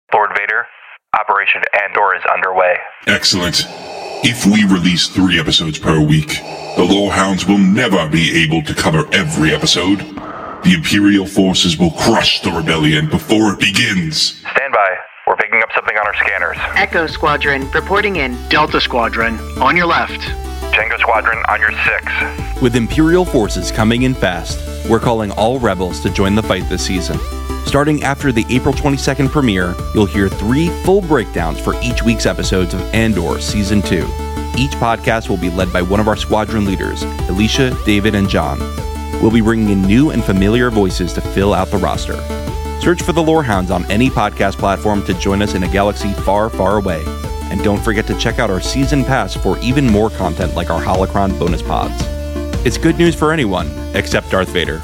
Lord Vader, Operation Andor is underway. Excellent. If we release 3 episodes per week, the Lorehounds will never be able to cover every episode. The Imperial forces will crush the rebellion before it begins. Stand by. We're picking up something on our scanners. Echo Squadron, reporting in. Delta Squadron, on your left. Tango Squadron on your 6. With Imperial forces coming in fast, we're calling all rebels to join the fight this season. Starting after the April 22nd premiere, you'll hear 3 full breakdowns for each week's episodes of Andor Season 2. Each podcast will be led by one of our squadron leaders, Alicia, David, and John. We'll be bringing in new and familiar voices to fill out the roster. Search for the Lorehounds on any podcast platform to join us in a galaxy far, far away. And don't forget to check out our season pass for even more content like our Holocron bonus pods. It's good news for anyone, except Darth Vader.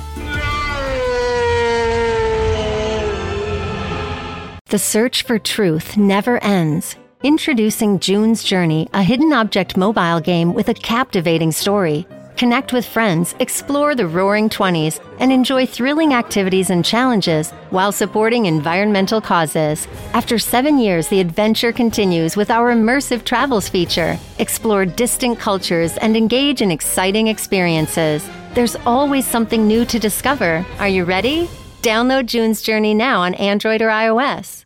The search for truth never ends. Introducing June's Journey, a hidden object mobile game with a captivating story. Connect with friends, explore the Roaring 20s, and enjoy thrilling activities and challenges while supporting environmental causes. After 7 years, the adventure continues with our immersive travels feature. Explore distant cultures and engage in exciting experiences. There's always something new to discover. Are you ready? Download June's Journey now on Android or iOS.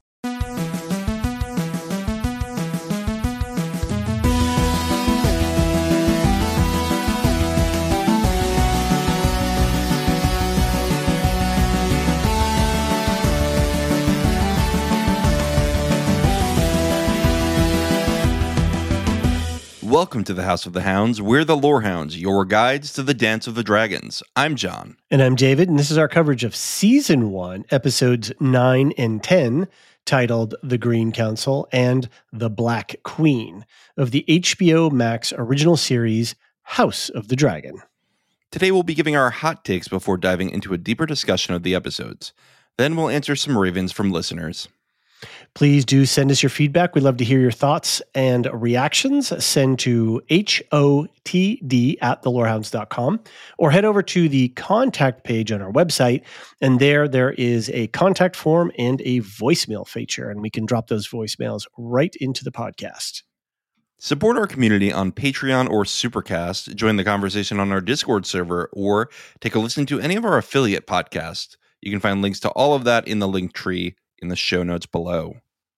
Welcome to the House of the Hounds. We're the Lorehounds, your guides to the Dance of the Dragons. I'm John. And I'm David, and this is our coverage of Season 1, Episodes 9 and 10, titled The Green Council and The Black Queen, of the HBO Max original series, House of the Dragon. Today we'll be giving our hot takes before diving into a deeper discussion of the episodes. Then we'll answer some ravens from listeners. Please do send us your feedback. We'd love to hear your thoughts and reactions. Send to hotd@thelorehounds.com or head over to the contact page on our website. And there is a contact form and a voicemail feature, and we can drop those voicemails right into the podcast. Support our community on Patreon or Supercast, join the conversation on our Discord server, or take a listen to any of our affiliate podcasts. You can find links to all of that in the link tree in the show notes below.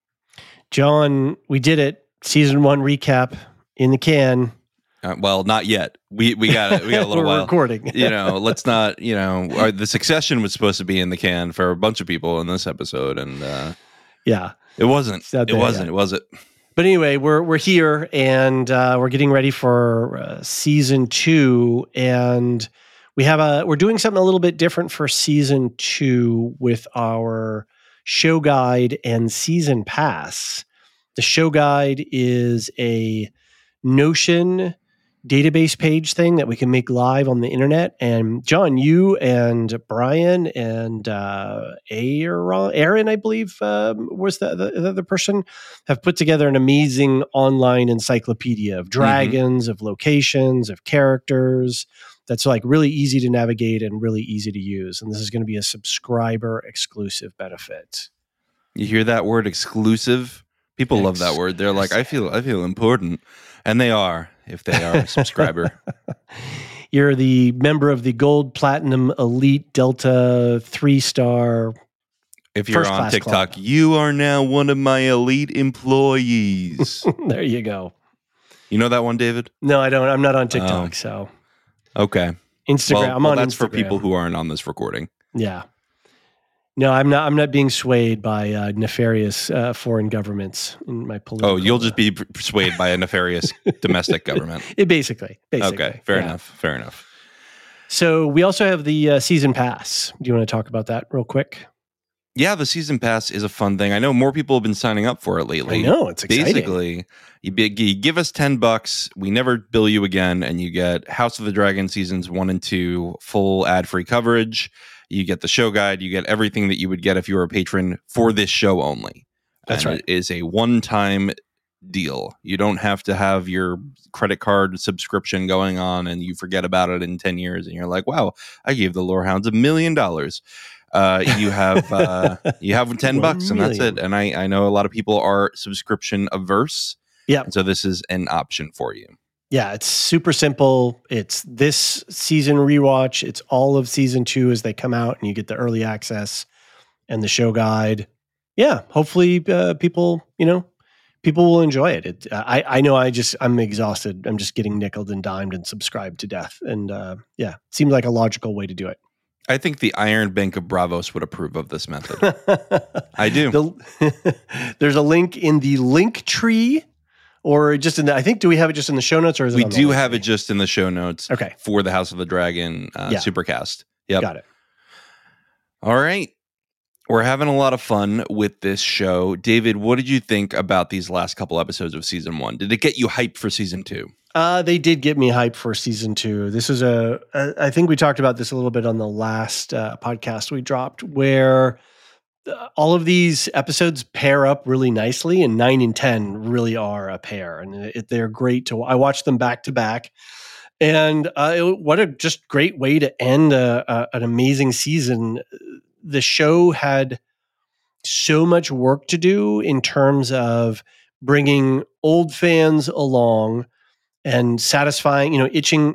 John, we did it. Season 1 recap in the can. Well, not yet. We got a little while. We're recording. Let's not, the Succession was supposed to be in the can for a bunch of people in this episode. And yeah, it wasn't. It wasn't. But anyway, we're here and we're getting ready for Season 2. And we're doing something a little bit different for Season 2 with our show guide and season pass. The show guide is a Notion database page thing that we can make live on the internet. And John, you and Brian and Aaron, I believe, was the other person, have put together an amazing online encyclopedia of dragons, of locations, of characters. That's like really easy to navigate and really easy to use. And this is going to be a subscriber exclusive benefit. You hear that word, exclusive? People love that word. They're like, I feel important. And they are, if they are a subscriber. You're the member of the Gold, Platinum, Elite, Delta, 3-star. If you're on TikTok, you are now one of my elite employees. There you go. You know that one, David? No, I don't. I'm not on TikTok, so. Okay. Instagram. I'm on that's Instagram. For people who aren't on this recording. Yeah. No, I'm not being swayed by nefarious foreign governments in my political. Oh, you'll just be swayed by a nefarious domestic government. Basically. Okay, fair enough. So we also have the season pass. Do you want to talk about that real quick? Yeah, the season pass is a fun thing. I know more people have been signing up for it lately. I know, it's exciting. Basically, you give us $10, we never bill you again, and you get House of the Dragon seasons 1 and 2 full ad-free coverage. You get the show guide. You get everything that you would get if you were a patron for this show only. That's right. It is a one-time deal. You don't have to have your credit card subscription going on and you forget about it in 10 years and you're like, wow, I gave the Lorehounds $1 million. you have $10 and that's it. And I know a lot of people are subscription averse. Yeah. So this is an option for you. Yeah, it's super simple. It's this season rewatch. It's all of season 2 as they come out, and you get the early access and the show guide. Yeah, hopefully people will enjoy it. I know I'm exhausted. I'm just getting nickeled and dimed and subscribed to death. And it seems like a logical way to do it. I think the Iron Bank of Bravos would approve of this method. I do. There's a link in the link tree. Or just in the, do we have it just in the show notes, or is it? We do have it just in the show notes. Okay. For the House of the Dragon Supercast. Yep. Got it. All right. We're having a lot of fun with this show. David, what did you think about these last couple episodes of season 1? Did it get you hyped for season 2? They did get me hyped for season 2. This is I think we talked about this a little bit on the last podcast we dropped, where all of these episodes pair up really nicely, and 9 and 10 really are a pair, and they're great to. I watched them back to back, and what a just great way to end an amazing season. The show had so much work to do in terms of bringing old fans along and satisfying, scratching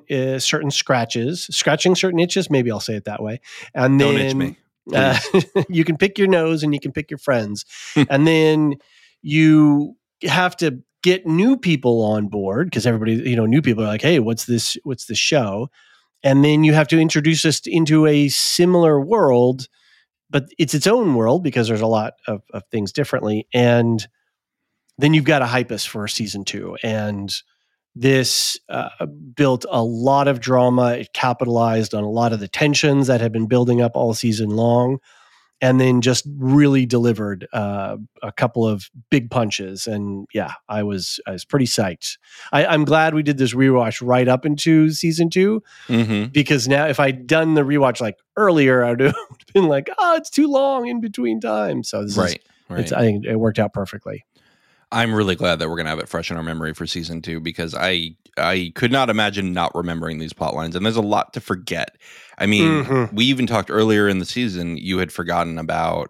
certain itches. Maybe I'll say it that way. And then, don't itch me. You can pick your nose and you can pick your friends. And then you have to get new people on board, because everybody, new people are like, hey, what's this show? And then you have to introduce us into a similar world, but it's its own world because there's a lot of things differently. And then you've got to hype us for season 2. And this built a lot of drama. It capitalized on a lot of the tensions that had been building up all season long, and then just really delivered a couple of big punches. And yeah, I was pretty psyched. I'm glad we did this rewatch right up into season 2, because now if I'd done the rewatch like earlier, I would have been like, oh, it's too long in between times. So this right. I think it worked out perfectly. I'm really glad that we're going to have it fresh in our memory for season 2, because I could not imagine not remembering these plot lines, and there's a lot to forget. I mean, we even talked earlier in the season, you had forgotten about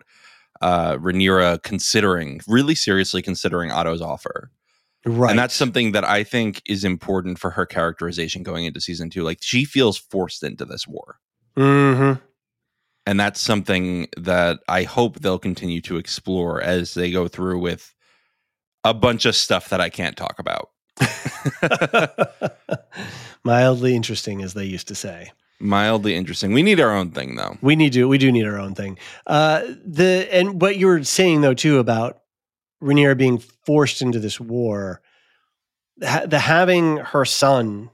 Rhaenyra really seriously considering Otto's offer. Right. And that's something that I think is important for her characterization going into season 2. Like, she feels forced into this war. Mm-hmm. And that's something that I hope they'll continue to explore as they go through with a bunch of stuff that I can't talk about. Mildly interesting, as they used to say. Mildly interesting. We need our own thing, though. We do need our own thing. And what you were saying, though, too, about Rhaenyra being forced into this war, having her son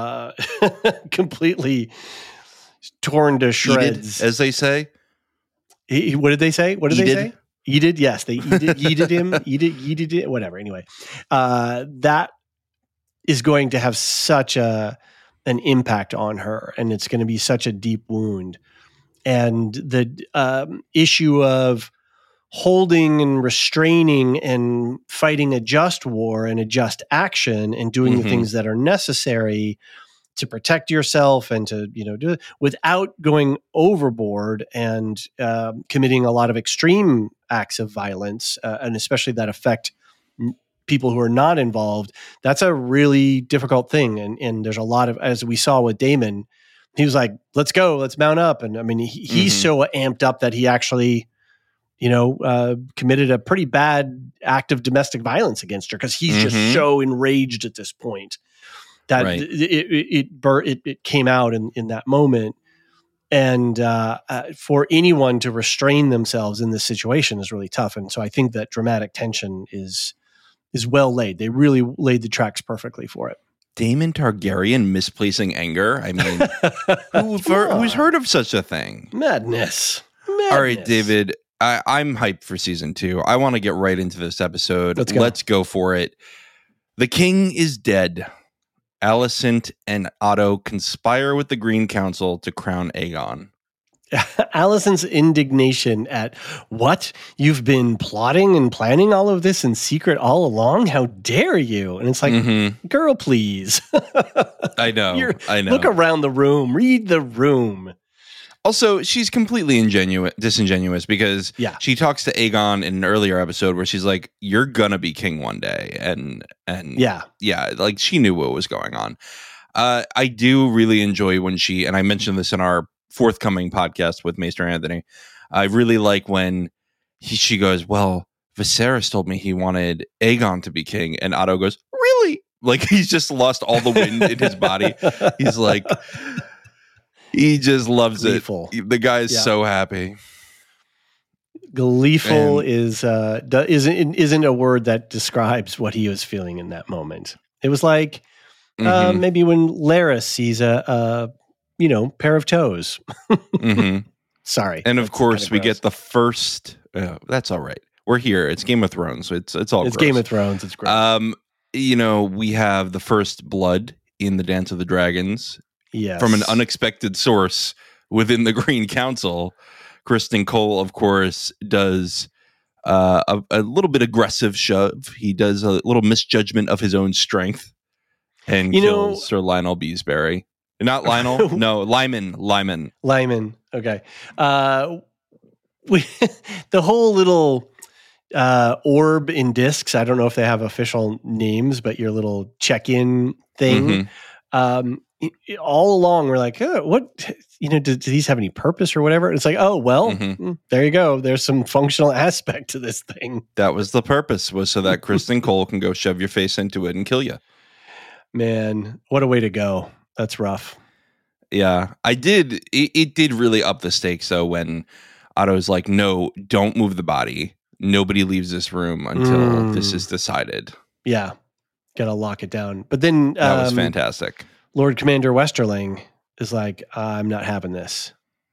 completely torn to shreds, as they say. What did they say? What did they say? Yeeted, yes, they yeeted him, yeeted it, whatever. Anyway, that is going to have such an impact on her, and it's going to be such a deep wound. And the issue of holding and restraining and fighting a just war and a just action and doing the things that are necessary to protect yourself and to, do it without going overboard and committing a lot of extreme acts of violence, and especially that affect people who are not involved. That's a really difficult thing. And there's a lot of, as we saw with Daemon, he was like, let's go, let's mount up. And I mean, he's so amped up that he actually, committed a pretty bad act of domestic violence against her, because he's just so enraged at this point that it came out in that moment. And for anyone to restrain themselves in this situation is really tough. And so I think that dramatic tension is well laid. They really laid the tracks perfectly for it. Daemon Targaryen misplacing anger? I mean, who's heard of such a thing? Madness. All right, David, I'm hyped for season 2. I want to get right into this episode. Let's go for it. The king is dead. Alicent and Otto conspire with the Green Council to crown Aegon. Alicent's indignation at, what? You've been plotting and planning all of this in secret all along? How dare you? And it's like, girl, please. I know. Look around the room. Read the room. Also, she's completely disingenuous because she talks to Aegon in an earlier episode where she's like, "You're gonna be king one day," and like she knew what was going on. I do really enjoy when she, and I mentioned this in our forthcoming podcast with Maester Anthony. I really like when she goes, "Well, Viserys told me he wanted Aegon to be king," and Otto goes, "Really?" Like he's just lost all the wind in his body. He's like, he just loves Gleeful. It. The guy is so happy. Gleeful isn't a word that describes what he was feeling in that moment. It was like maybe when Larys sees a pair of toes. Sorry. And of course, we get the first. That's all right. We're here. It's Game of Thrones. It's all. It's gross. Game of Thrones. It's gross. We have the first blood in the Dance of the Dragons. Yes. From an unexpected source within the Green Council. Criston Cole, of course, does a little bit aggressive shove. He does a little misjudgment of his own strength and kills Sir Lionel Beesbury. Not Lionel, no, Lyman. Lyman. Okay. The whole little orb in discs. I don't know if they have official names, but your little check-in thing. All along, we're like, what? Do these have any purpose or whatever? It's like, oh well, there you go. There's some functional aspect to this thing. That was the purpose, was so that Criston Cole can go shove your face into it and kill you. Man, what a way to go. That's rough. Yeah, I did. It did really up the stakes though when Otto's like, no, don't move the body. Nobody leaves this room until this is decided. Yeah, gotta lock it down. But then that was fantastic. Lord Commander Westerling is like, I'm not having this.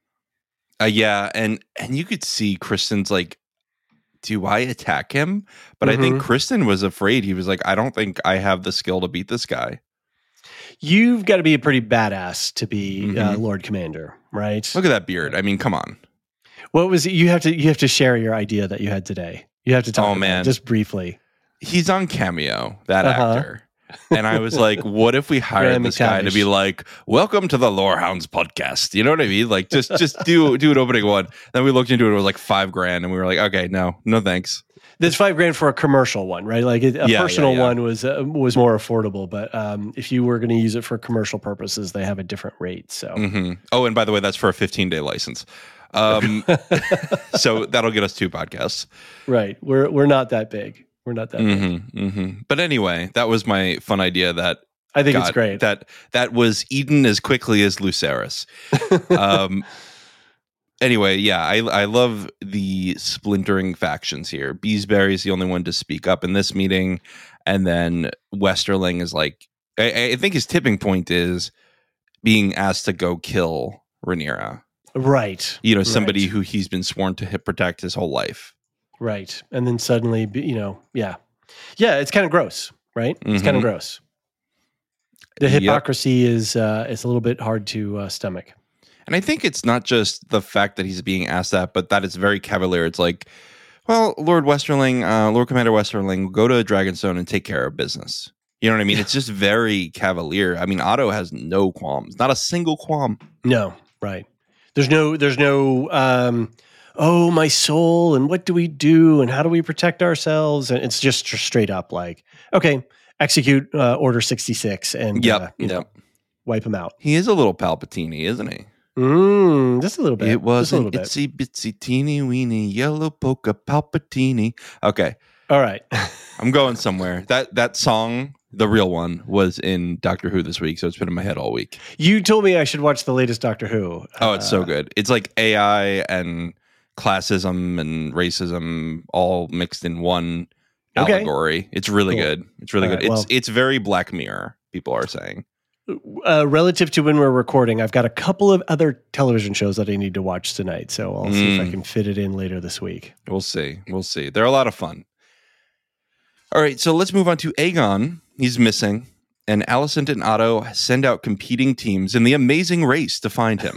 Yeah, and you could see Criston's like, do I attack him? But I think Criston was afraid. He was like, I don't think I have the skill to beat this guy. You've got to be a pretty badass to be Lord Commander, right? Look at that beard. I mean, come on. What was it? You have to share your idea that you had today. You have to talk about it just briefly. He's on Cameo, that actor. And I was like, what if we hired this guy to be like, welcome to the Lorehounds podcast? You know what I mean? Like, just do an opening one. Then we looked into it. It was like $5,000. And we were like, okay, no thanks. There's $5,000 for a commercial one, right? Like a personal one was more affordable. But if you were going to use it for commercial purposes, they have a different rate. So, Oh, and by the way, that's for a 15-day license. So that'll get us 2 podcasts. Right. We're not that big. We're not that big. But anyway, that was my fun idea that I think it's great. That was eaten as quickly as Lucerys. Anyway, yeah, I love the splintering factions here. Beesbury's the only one to speak up in this meeting. And then Westerling is like, I think his tipping point is being asked to go kill Rhaenyra. Right. Somebody who he's been sworn to protect his whole life. Right. And then suddenly, yeah, it's kind of gross, right? It's kind of gross. The hypocrisy is it's a little bit hard to stomach. And I think it's not just the fact that he's being asked that, but that it's very cavalier. It's like, well, Lord Commander Westerling, go to Dragonstone and take care of business. You know what I mean? It's just very cavalier. I mean, Otto has no qualms, not a single qualm. No, right. There's no oh, my soul, and what do we do, and how do we protect ourselves? And it's just straight up like, okay, execute Order 66 and wipe him out. He is a little Palpatine, isn't he? Just a little bit. It was an itsy bitsy teeny weeny yellow polka Palpatine. Okay. All right. I'm going somewhere. That song, the real one, was in Doctor Who this week, so it's been in my head all week. You told me I should watch the latest Doctor Who. Oh, it's so good. It's like AI and classism and racism all mixed in one allegory. It's really good. It's really good. It's very Black Mirror, people are saying. Relative to when we're recording, I've got a couple of other television shows that I need to watch tonight, so I'll see if I can fit it in later this week. We'll see. They're a lot of fun. All right, so let's move on to Aegon. He's missing, and Alicent and Otto send out competing teams in the amazing race to find him.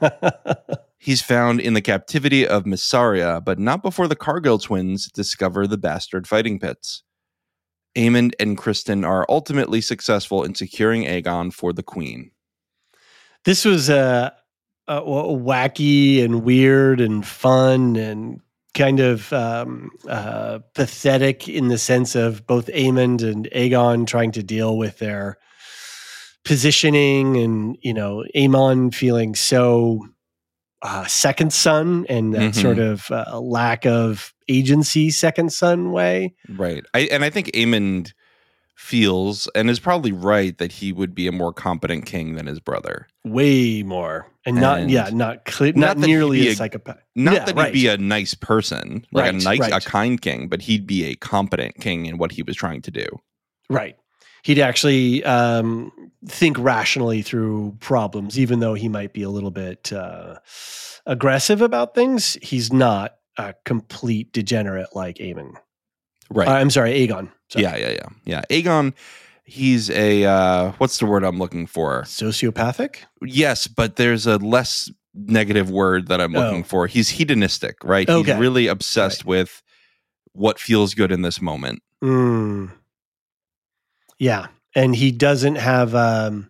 He's found in the captivity of Mysaria, but not before the Cargill twins discover the bastard fighting pits. Aemond and Criston are ultimately successful in securing Aegon for the queen. This was wacky and weird and fun and kind of pathetic in the sense of both Aemond and Aegon trying to deal with their positioning, and Aemon feeling so second son and that sort of lack of agency second son way. Right. I think Aemond feels and is probably right that he would be a more competent king than his brother. Way more. And not nearly a psychopath. Not that he'd be a nice person, like a kind king, but he'd be a competent king in what he was trying to do. Right. He'd actually think rationally through problems, even though he might be a little bit aggressive about things. He's not a complete degenerate like Aemon. Right. I'm sorry, Aegon. Sorry. Yeah. Aegon, he's a, what's the word I'm looking for? Sociopathic? Yes, but there's a less negative word that I'm looking for. He's hedonistic, right? Okay. He's really obsessed with what feels good in this moment. Yeah. And he doesn't have a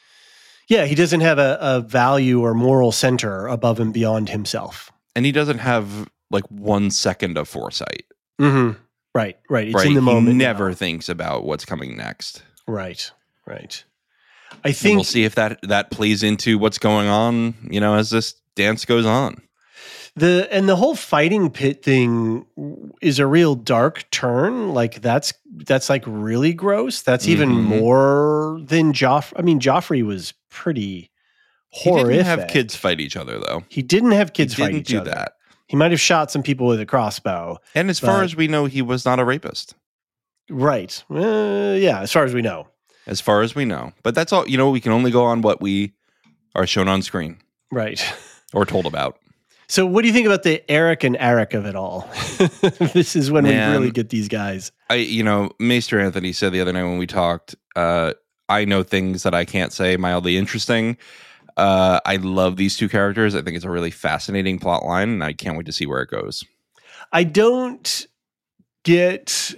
value or moral center above and beyond himself. And he doesn't have like 1 second of foresight. Mm-hmm. Right. It's in the moment. He never thinks about what's coming next. Right. I think we'll see if that plays into what's going on, as this dance goes on. The whole fighting pit thing is a real dark turn. Like that's like really gross. That's even more than Joffrey. I mean, Joffrey was pretty horrific. He didn't have kids fight each other, though. He didn't have kids fight each other. He didn't do that. He might have shot some people with a crossbow. And as far as we know, he was not a rapist. Right. As far as we know. As far as we know. But that's all, we can only go on what we are shown on screen. Right. Or told about. So what do you think about the Eric and Eric of it all? This is when we really get these guys. Maester Anthony said the other night when we talked, I know things that I can't say mildly interesting. I love these two characters. I think it's a really fascinating plot line, and I can't wait to see where it goes. I don't get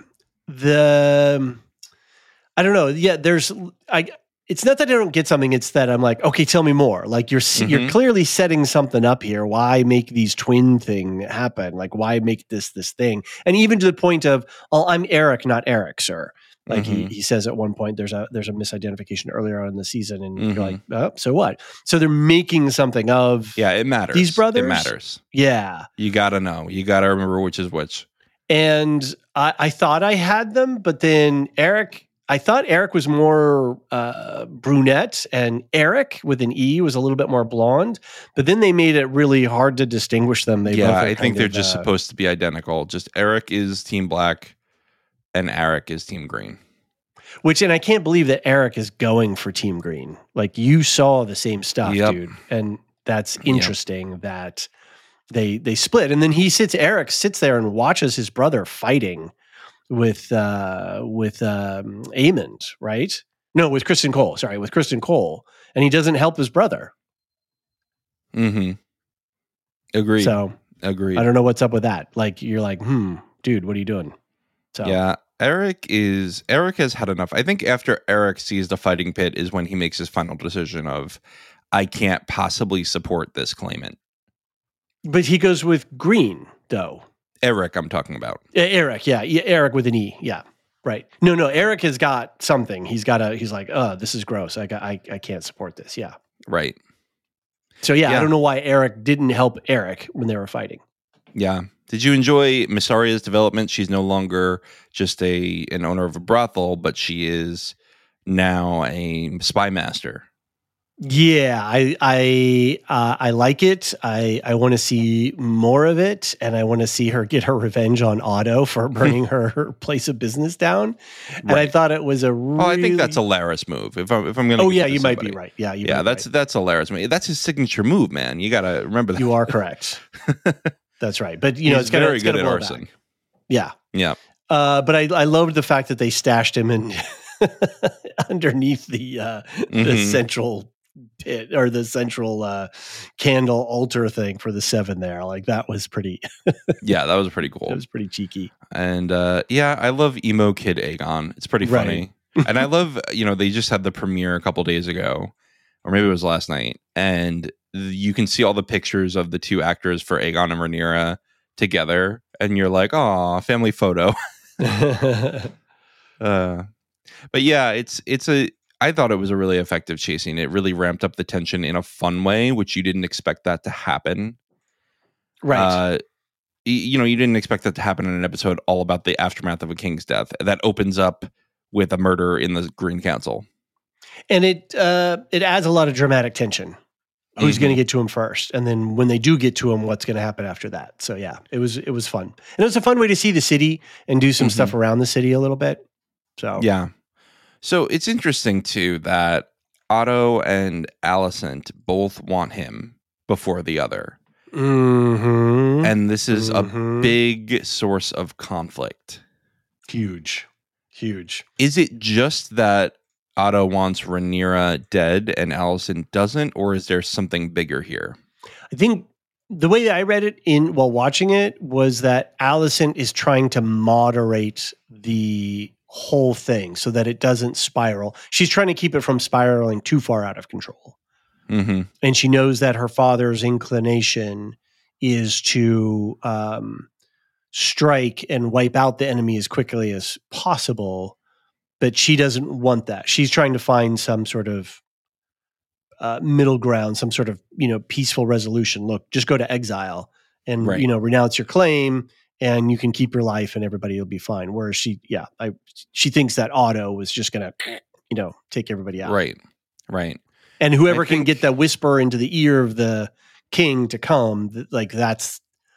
I don't know. Yeah, it's not that I don't get something. It's that I'm like, okay, tell me more. Like you're clearly setting something up here. Why make these twin thing happen? Like why make this thing? And even to the point of, oh, I'm Eric, not Eric, sir. Like he says at one point, there's a misidentification earlier on in the season, and you're like, oh, so what? So they're making something of it matters. These brothers. It matters. Yeah, you got to know. You got to remember which is which. And I thought I had them, but then I thought Eric was more brunette, and Eric with an E was a little bit more blonde. But then they made it really hard to distinguish them. I think they're just supposed to be identical. Just Eric is Team Black, and Eric is Team Green. And I can't believe that Eric is going for Team Green. Like you saw the same stuff, dude. And that's interesting that they split. And then Eric sits there and watches his brother fighting with Aemond, right? No, with Kristen Cole. Sorry, with Kristen Cole. And he doesn't help his brother. Agreed. So agreed. I don't know what's up with that. Like you're like, dude, what are you doing? So yeah, Eric has had enough. I think after Eric sees the fighting pit is when he makes his final decision of, I can't possibly support this claimant. But he goes with Green, though. Eric, I'm talking about. Eric, yeah, Eric with an E, yeah, right. No, Eric has got something. He's like, oh, this is gross. I can't support this. Yeah, right. So I don't know why Eric didn't help Eric when they were fighting. Yeah. Did you enjoy Myssaria's development? She's no longer just an owner of a brothel, but she is now a spy master. Yeah, I like it. I want to see more of it, and I want to see her get her revenge on Otto for burning her place of business down. Right. And I thought it was I think that's a Larys move. If I'm going to, you might be right. Yeah, that's a Larys move. That's his signature move, man. You got to remember that. You are correct. That's right. But it's very good at arson. Yeah. But I loved the fact that they stashed him in underneath the central pit or the central candle altar thing for the Seven there. Like that was pretty. Yeah, that was pretty cool. It was pretty cheeky. And I love emo kid Aegon. It's pretty funny. And I love, they just had the premiere a couple days ago or maybe it was last night, and you can see all the pictures of the two actors for Aegon and Rhaenyra together, and you're like, "Aw, family photo." But yeah, I thought it was a really effective chase scene. It really ramped up the tension in a fun way, which you didn't expect that to happen. Right. You didn't expect that to happen in an episode all about the aftermath of a king's death that opens up with a murder in the Green Council. And it adds a lot of dramatic tension. Who's going to get to him first? And then when they do get to him, what's going to happen after that? So yeah, it was fun. And it was a fun way to see the city and do some stuff around the city a little bit. So yeah. So it's interesting too that Otto and Alicent both want him before the other. Mm-hmm. And this is a big source of conflict. Huge. Is it just that Otto wants Rhaenyra dead and Alicent doesn't, or is there something bigger here? I think the way I read it while watching it was that Alicent is trying to moderate the whole thing so that it doesn't spiral. She's trying to keep it from spiraling too far out of control. Mm-hmm. And she knows that her father's inclination is to strike and wipe out the enemy as quickly as possible, but she doesn't want that. She's trying to find some sort of middle ground, some sort of peaceful resolution. Look, just go to exile and renounce your claim, and you can keep your life, and everybody will be fine. Whereas she thinks that Otto was just going to take everybody out. Right. And whoever can get that whisper into the ear of the king to come, that's,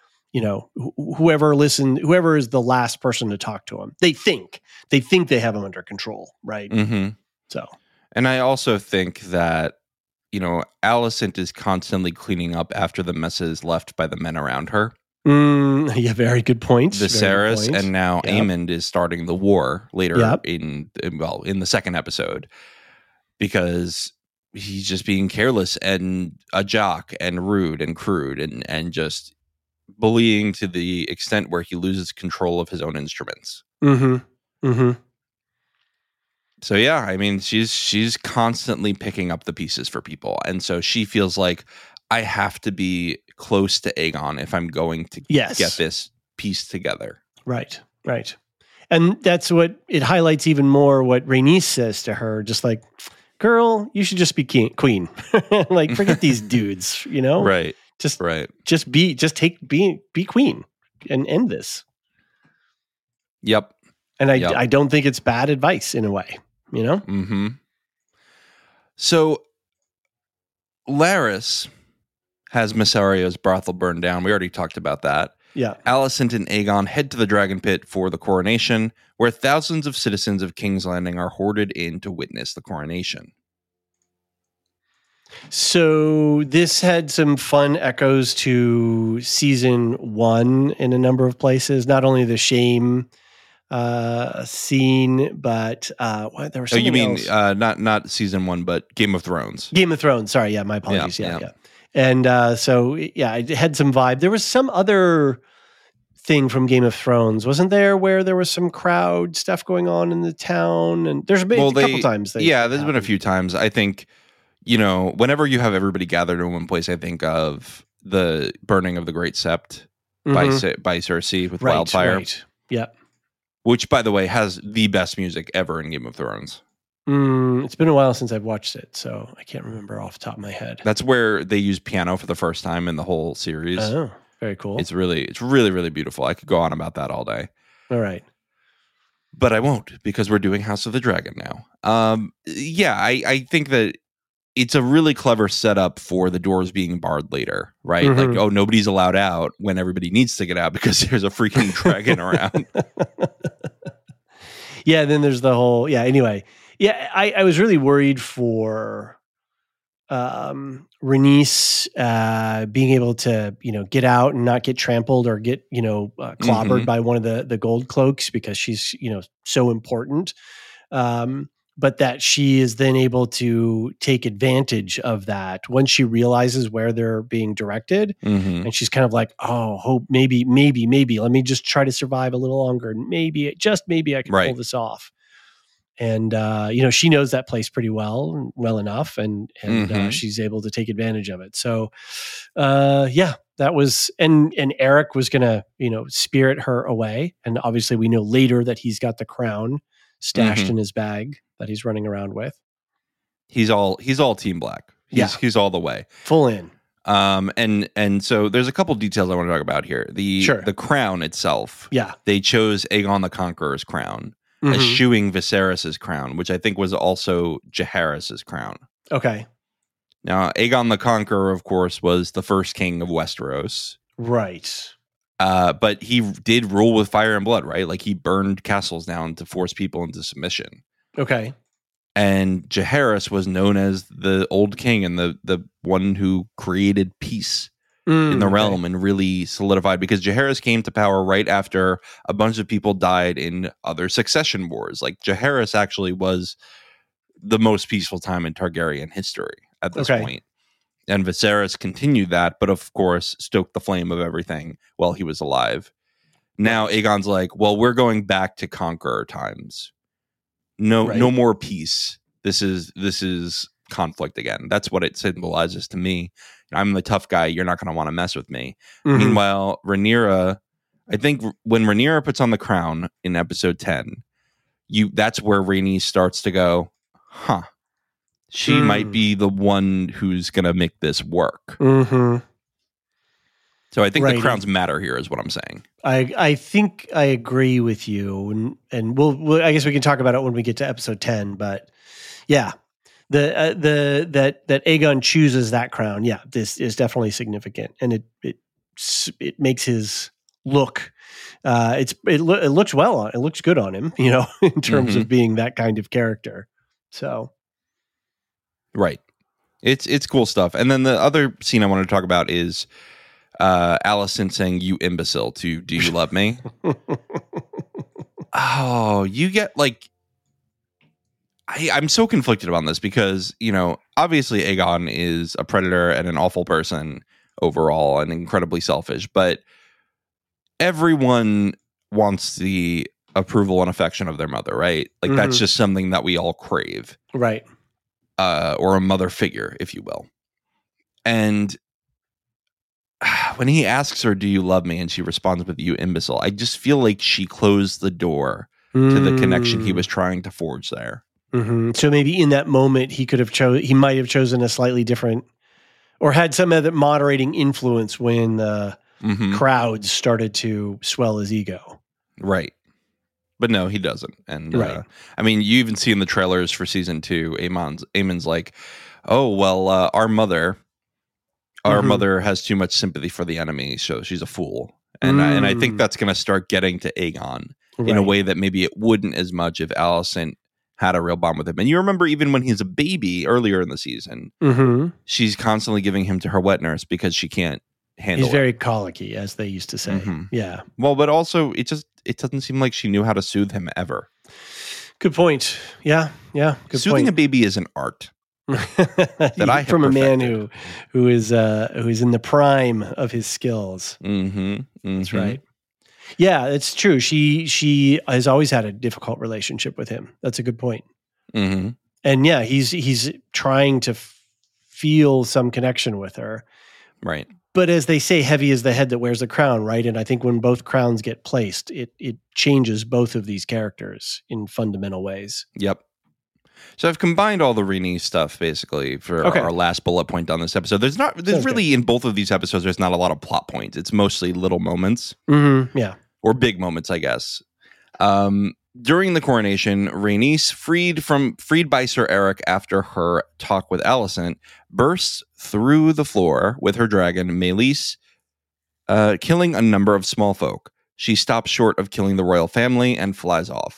whoever is the last person to talk to him. They think they have him under control. Right. Mm-hmm. So, and I also think that, Alicent is constantly cleaning up after the messes left by the men around her. Yeah, very good point. Viserys, and now Aemond is starting the war later in the second episode, because he's just being careless and a jock and rude and crude and just bullying to the extent where he loses control of his own instruments. Mm-hmm. Mm-hmm. So yeah, I mean, she's constantly picking up the pieces for people, and so she feels like, I have to be close to Aegon if I'm going to get this piece together. Right. And that's what it highlights even more what Rhaenys says to her, just like, girl, you should just be queen. Like, forget these dudes, Right. Just be queen and end this. Yep. And I don't think it's bad advice in a way, Mm-hmm. So Larys has Mysario's brothel burned down. We already talked about that. Yeah. Alicent and Aegon head to the Dragon Pit for the coronation, where thousands of citizens of King's Landing are hoarded in to witness the coronation. So this had some fun echoes to season 1 in a number of places. Not only the shame scene, but there was something else. Not season 1, but Game of Thrones. Game of Thrones. Sorry, yeah, my apologies. Yeah. And it had some vibe. There was some other thing from Game of thrones, wasn't there, where there was some crowd stuff going on in the town? And there's been a couple times. There's been a few times. I think, whenever you have everybody gathered in one place, I think of the burning of the Great Sept by Cersei with wildfire. Right. Yeah. Which, by the way, has the best music ever in Game of Thrones. It's been a while since I've watched it, so I can't remember off the top of my head. That's where they use piano for the first time in the whole series. Oh, very cool. It's really, really beautiful. I could go on about that all day. All right. But I won't, because we're doing House of the Dragon now. I think that it's a really clever setup for the doors being barred later, right? Mm-hmm. Like, nobody's allowed out when everybody needs to get out because there's a freaking dragon around. Yeah, then there's the whole, anyway. Yeah, I was really worried for Rhaenys being able to, get out and not get trampled or get, clobbered by one of the gold cloaks because she's, so important. But that she is then able to take advantage of that when she realizes where they're being directed. Mm-hmm. And she's kind of like, maybe, let me just try to survive a little longer. And maybe I can pull this off. And she knows that place pretty well enough, and she's able to take advantage of it. So, that was, and Eric was gonna, spirit her away. And obviously, we know later that he's got the crown stashed in his bag that he's running around with. He's all Team Black. He's all the way, full in. And so there's a couple details I want to talk about here. The crown itself. Yeah, they chose Aegon the Conqueror's crown, eschewing Viserys's crown, which I think was also Jaehaerys's crown. Okay. Now, Aegon the Conqueror, of course, was the first king of Westeros. Right. But he did rule with fire and blood, right? Like, he burned castles down to force people into submission. Okay. And Jaehaerys was known as the old king and the one who created peace in the realm and really solidified, because Jaehaerys came to power right after a bunch of people died in other succession wars. Like, Jaehaerys actually was the most peaceful time in Targaryen history at this point. And Viserys continued that, but of course stoked the flame of everything while he was alive. Now Aegon's like, well, we're going back to conqueror times. No more peace. This is conflict again. That's what it symbolizes to me. I'm the tough guy. You're not going to want to mess with me. Meanwhile, Rhaenyra, I think when Rhaenyra puts on the crown in episode 10, that's where Rhaenys starts to go, huh. She might be the one who's going to make this work. So I think the crowns matter here is what I'm saying. I think I agree with you. And we'll I guess we can talk about it when we get to episode 10. But yeah, that Aegon chooses that crown. Yeah, this is definitely significant. And it makes his look, it looks well on, it looks good on him, in terms of being that kind of character. So. Right. It's cool stuff. And then the other scene I wanted to talk about is Alicent saying, "You imbecile," to "Do you love me?" Oh, you get like, I'm so conflicted about this because, obviously Aegon is a predator and an awful person overall and incredibly selfish, but everyone wants the approval and affection of their mother, right? Like that's just something that we all crave. Right. Or a mother figure, if you will. And when he asks her, "Do you love me?" and she responds with, "You imbecile," I just feel like she closed the door to the connection he was trying to forge there. So maybe in that moment he might have chosen a slightly different, or had some other moderating influence when the crowds started to swell his ego. Right. But no, he doesn't. And you even see in the trailers for season 2, Aemon's like, "Oh, well, our mother has too much sympathy for the enemy, so she's a fool." And I think that's going to start getting to Aegon in a way that maybe it wouldn't as much if Alicent had a real bond with him. And you remember even when he's a baby earlier in the season, she's constantly giving him to her wet nurse because she can't handle He's very colicky, as they used to say. Yeah. Well, but also it doesn't seem like she knew how to soothe him ever. Good point. Yeah. Good Soothing point. a baby is an art. That I have from perfected. A man who is in the prime of his skills. That's right. Yeah, it's true. She has always had a difficult relationship with him. That's a good point. And yeah, he's trying to feel some connection with her. Right. But as they say, heavy is the head that wears the crown, right? And I think when both crowns get placed, it changes both of these characters in fundamental ways. Yep. So I've combined all the Rhaenys stuff basically for our last bullet point on this episode. There's really in both of these episodes, there's not a lot of plot points. It's mostly little moments. Yeah. Or big moments, I guess. During the coronation, Rhaenys, freed by Sir Eric after her talk with Alicent, bursts through the floor with her dragon, Meleys, killing a number of small folk. She stops short of killing the royal family and flies off.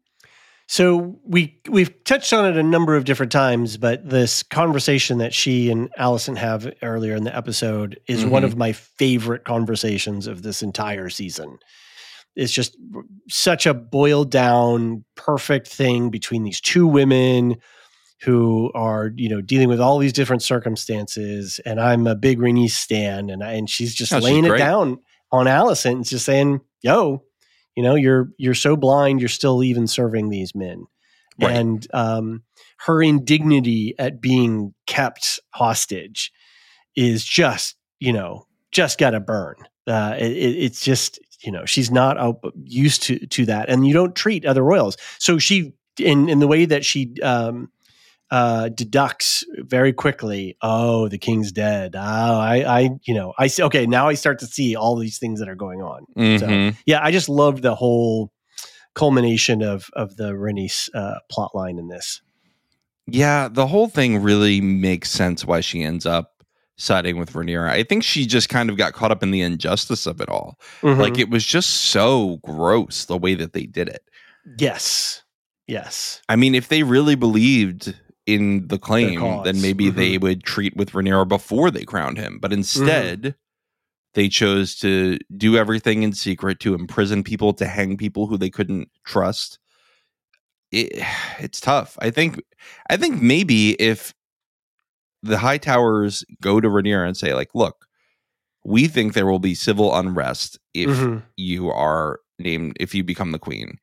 So we've touched on it a number of different times, but this conversation that she and Alicent have earlier in the episode is one of my favorite conversations of this entire season. It's just such a boiled down, perfect thing between these two women who are, dealing with all these different circumstances. And I'm a big Rhaenys stan, and she's just laying it down on Alicent and just saying, "Yo, you're so blind, you're still even serving these men." Right. And her indignity at being kept hostage is just got to burn. It's just, she's not used to that, and you don't treat other royals. So she, in the way that she deducts very quickly, oh, the king's dead. Oh, I see. Okay, now I start to see all these things that are going on. So yeah, I just loved the whole culmination of the Rhaenys plot line in this. Yeah, the whole thing really makes sense why she ends up siding with Rhaenyra. I think she just kind of got caught up in the injustice of it all. Like, it was just so gross the way that they did it. Yes. I mean, if they really believed in the claim, then maybe they would treat with Rhaenyra before they crowned him. But instead, they chose to do everything in secret, to imprison people, to hang people who they couldn't trust. It's tough. I think maybe if the Hightowers go to Rhaenyra and say, like, look, we think there will be civil unrest if you are named, if you become the queen.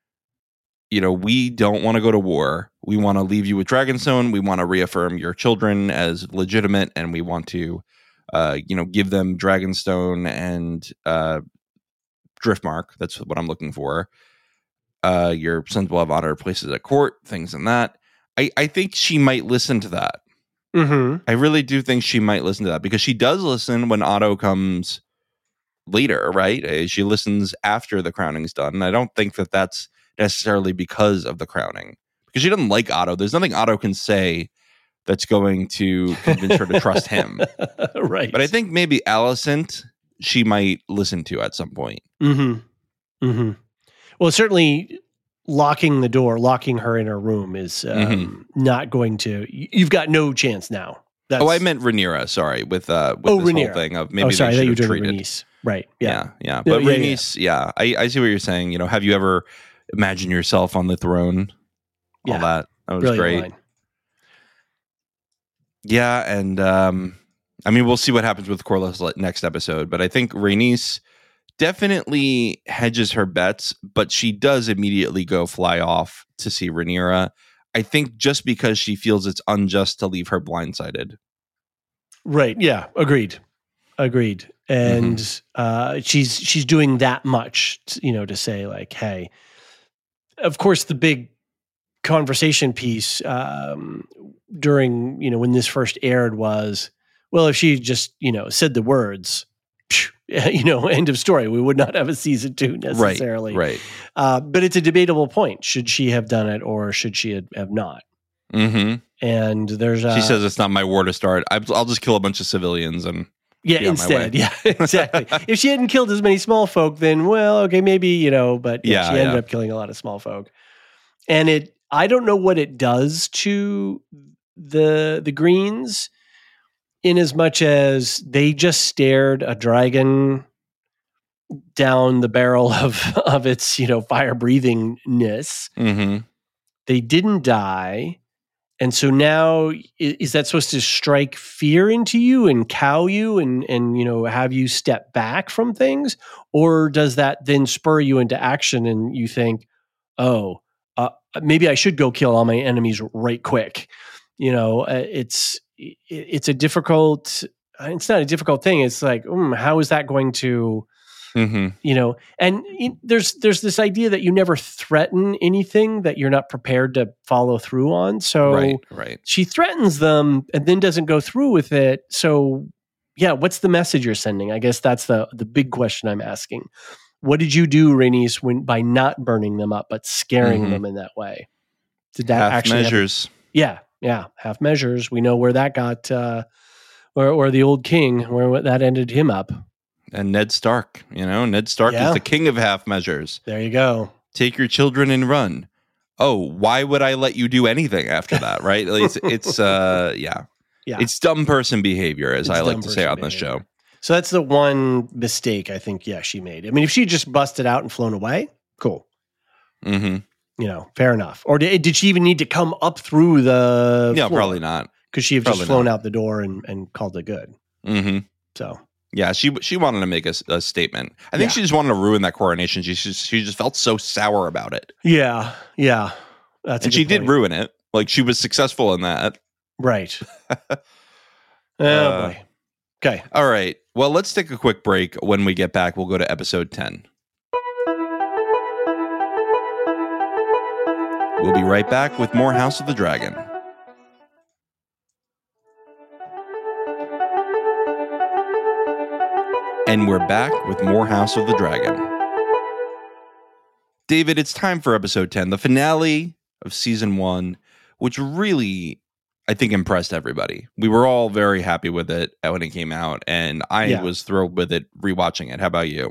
We don't want to go to war. We want to leave you with Dragonstone. We want to reaffirm your children as legitimate, and we want to, give them Dragonstone and Driftmark. That's what I'm looking for. Your sons will have honored places at court, things in that. I think she might listen to that. I really do think she might listen to that, because she does listen when Otto comes later, right? She listens after the crowning's done. And I don't think that that's necessarily because of the crowning, because she doesn't like Otto. There's nothing Otto can say that's going to convince her to trust him. Right. But I think maybe Alicent, she might listen to at some point. Well, certainly locking her in her room is not going to. You've got no chance now. I meant Rhaenyra. Sorry, with this Rhaenyra. whole thing of maybe they should have treated Rhaenys. Right. Yeah. But Rhaenys, I see what you're saying. Have you ever imagined yourself on the throne? All that was brilliant great. Line. Yeah, and I mean, we'll see what happens with Corlys next episode, but I think Rhaenys definitely hedges her bets, but she does immediately go fly off to see Rhaenyra. I think just because she feels it's unjust to leave her blindsided. Right. Yeah. Agreed. And she's doing that much, to say, like, hey, of course, the big conversation piece during, when this first aired was, well, if she just, said the words, end of story. We would not have a season 2 necessarily. Right. But it's a debatable point. Should she have done it, or should she have not? And there's she says it's not my war to start. I'll just kill a bunch of civilians and instead. Yeah, exactly. If she hadn't killed as many small folk, then okay, maybe, but she ended up killing a lot of small folk. And I don't know what it does to the Greens, in as much as they just stared a dragon down the barrel of its, fire breathingness. They didn't die. And so now, is that supposed to strike fear into you and cow you and have you step back from things? Or does that then spur you into action and you think, maybe I should go kill all my enemies right quick? It's a difficult, it's not a difficult thing. It's like, how is that going to, and there's this idea that you never threaten anything that you're not prepared to follow through on. So right. She threatens them and then doesn't go through with it. So what's the message you're sending? I guess that's the big question I'm asking. What did you do, Rhaenys, by not burning them up, but scaring them in that way? Did that half measures? Half measures. We know where that got, or the old king, where that ended him up. And Ned Stark, Ned Stark is the king of half measures. There you go. Take your children and run. Oh, why would I let you do anything after that? Right? It's It's dumb person behavior, as I like to say on this show. So that's the one mistake I think, she made. I mean, if she just busted out and flown away, cool. Fair enough. Or did she even need to come up through the floor? Probably not. Could she have just flown out the door and called it good? So. Yeah, she wanted to make a statement. I think she just wanted to ruin that coronation. She just felt so sour about it. Yeah. And she did ruin it. Like, she was successful in that. Right. Boy. Okay. All right. Well, let's take a quick break. When we get back, we'll go to episode 10. We'll be right back with more House of the Dragon. And we're back with more House of the Dragon. David, it's time for episode 10, the finale of season 1, which really, I think, impressed everybody. We were all very happy with it when it came out, and I was thrilled with it rewatching it. How about you?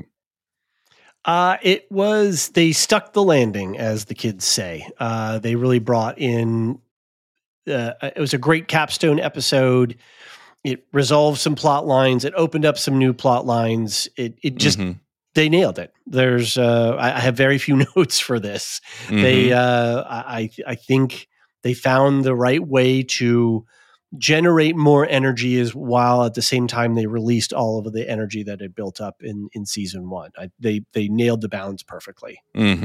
They stuck the landing, as the kids say. They really brought in, it was a great capstone episode. It resolved some plot lines. It opened up some new plot lines. It just, they nailed it. There's, I have very few notes for this. They, I think they found the right way to generate more energy while at the same time they released all of the energy that had built up in season 1. They nailed the balance perfectly.